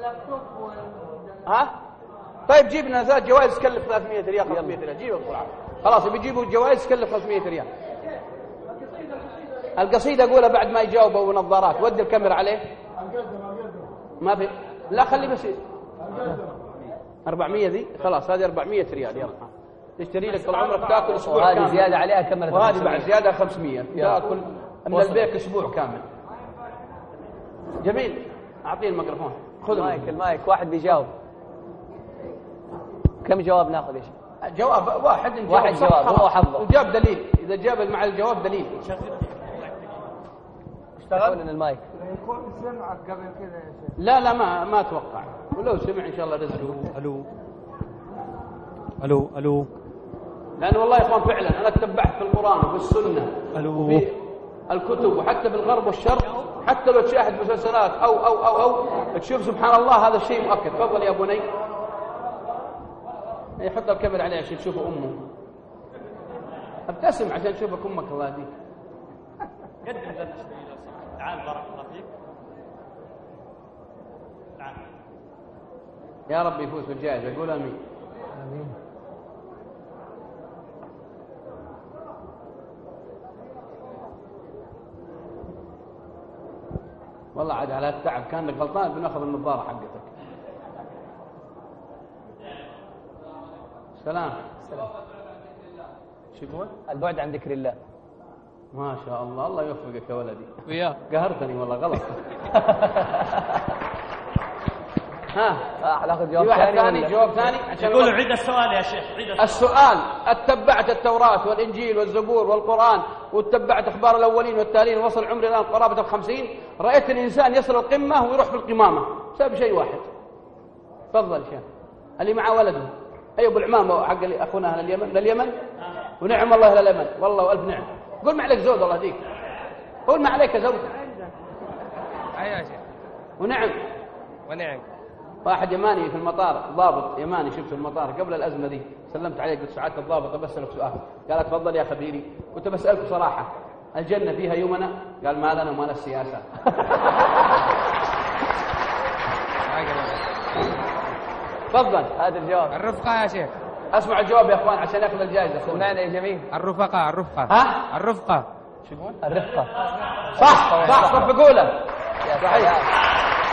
ها؟ طيب جيب لنا ثلاث جوائز تكلف 300 ريال 500 ريال، جيبها بسرعة. خلاص بيجيبوا الجوائز تكلف 500 ريال. القصيدة أقولها بعد ما يجاوبوا ونظارات. ودي الكاميرا عليه. ما في. لا خلي بس 400 ذي خلاص، هذه 400 ريال. يلا تشتري لك طول عمرك تاكل اسبوع وهذه كامل. زيادة عليها كاميرا. وهذه بعد زيادة 500 تاكل من البيك اسبوع كامل. جميل. أعطيه الميكروفون. خذ المايك. واحد بيجاوب. كم جواب ناخذ يا شيخ؟ جواب واحد. واحد جواب هو حظه. وجاب دليل. إذا جاب مع الجواب دليل. اشتغل من المايك. يكون سمعك قبل كذا يا شيخ. لا ما أتوقع، ولو سمع إن شاء الله رزقه. ألو. لأن والله يا إخوان فعلا أنا تتبعت في القرآن وفي السنة وفي الكتب وحتى بالغرب والشرق، حتى لو تشاهد مسلسلات أو تشوف سبحان الله هذا الشيء مؤكد. تفضل يا بني. يحط الكاميرا عليه عشان تشوفوا أمه. ابتسم عشان تشوفك أمك. الله يهديك. قدم لنا تعال بارك الله فيك. تعال. يا رب يفوز بالجائزة. قول آمين. آمين. والله عاد على التعب كانك غلطان بناخذ النظارة حقتك. سلام. شو هو؟ البعد عن ذكر الله. ما شاء الله. الله يوفقك يا ولدي. وياه. قهرتني والله غلط. ها ناخذ جواب ثاني. جواب ثاني عشان يقولوا عيد السؤال يا شيخ. عيد السؤال. اتبعت التوراة والإنجيل والزبور والقرآن واتبعت أخبار الأولين والتالين ووصل عمري الآن قرابة 50. رأيت الإنسان يصل القمة ويروح في القمامة بسبب شيء واحد. تفضل شيخ. اللي معه ولده أيوب العمامة حق أخونا أهل اليمن ونعم الله إلى اليمن. والله وألف نعم. قول ما عليك زود الله يهديك. قول ما عليك زود. أيوة يا شيخ. ونعم. واحد يماني في المطار، ضابط يماني شفته في المطار قبل الأزمة دي، سلمت عليه قلت سعادة الضابط بسألك سؤال. قال تفضل يا خبيري. كنت بسألك صراحة الجنة فيها يمنى؟ قال ما لنا وما السياسة. تفضل. هذا الجواب. الرفقة يا شيخ. اسمع الجواب يا اخوان عشان ياخذ الجائزة. سمعنا يا جميل. الرفقة. ها؟ الرفقة. شو يقول؟ الرفقة. صح بقوله. صحيح.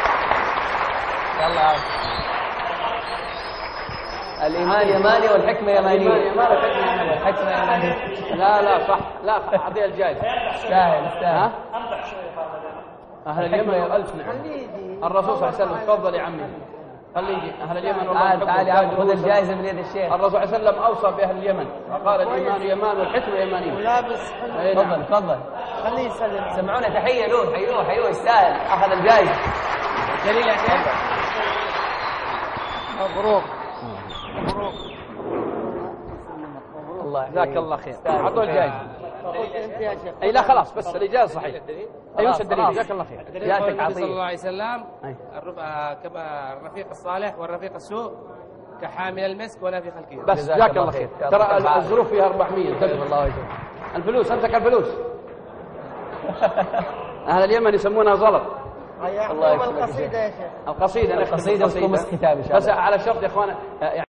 يلا الإيمان يماني والحكمة يمانية. والحكمة يمانية. لا صح. لا أعطيها الجائزة. استاهل. أهل اليمن ألف نعم. الرسول صلى الله عليه وسلم. تفضل يا عمي. خلي يجي أهل اليمن. والله تعال خذ الجائزة من يد الشيخ. الرسول صلى الله عليه وسلم أوصى بأهل اليمن وقال الإيمان يمان والحكمة يمانية. ولابس. تفضل. خليه يسلم. سمعونا تحية له. حيوه يستاهل. أخذ الجائزة. جميل يا شيخ. مبروك. الله جزاك الله خير. أعطوه الجائزة. انت يا شيخ. أي لا خلاص بس الإجازة صحيح. أيوة الدليل. جزاك الله خير. يقول النبي صلى الله عليه وسلم كما الرفيق الصالح والرفيق السوء كحامل المسك ونافخ الكير. بس جزاك الله خير. ترى الظروف فيها 400. الله يجزاك. الفلوس. امسك الفلوس. أهل اليمن يسمونها زلط. الله يحفظك القصيدة يا شيخ. القصيدة وتكون ختام إن شاء الله. بس على شرط يا إخوان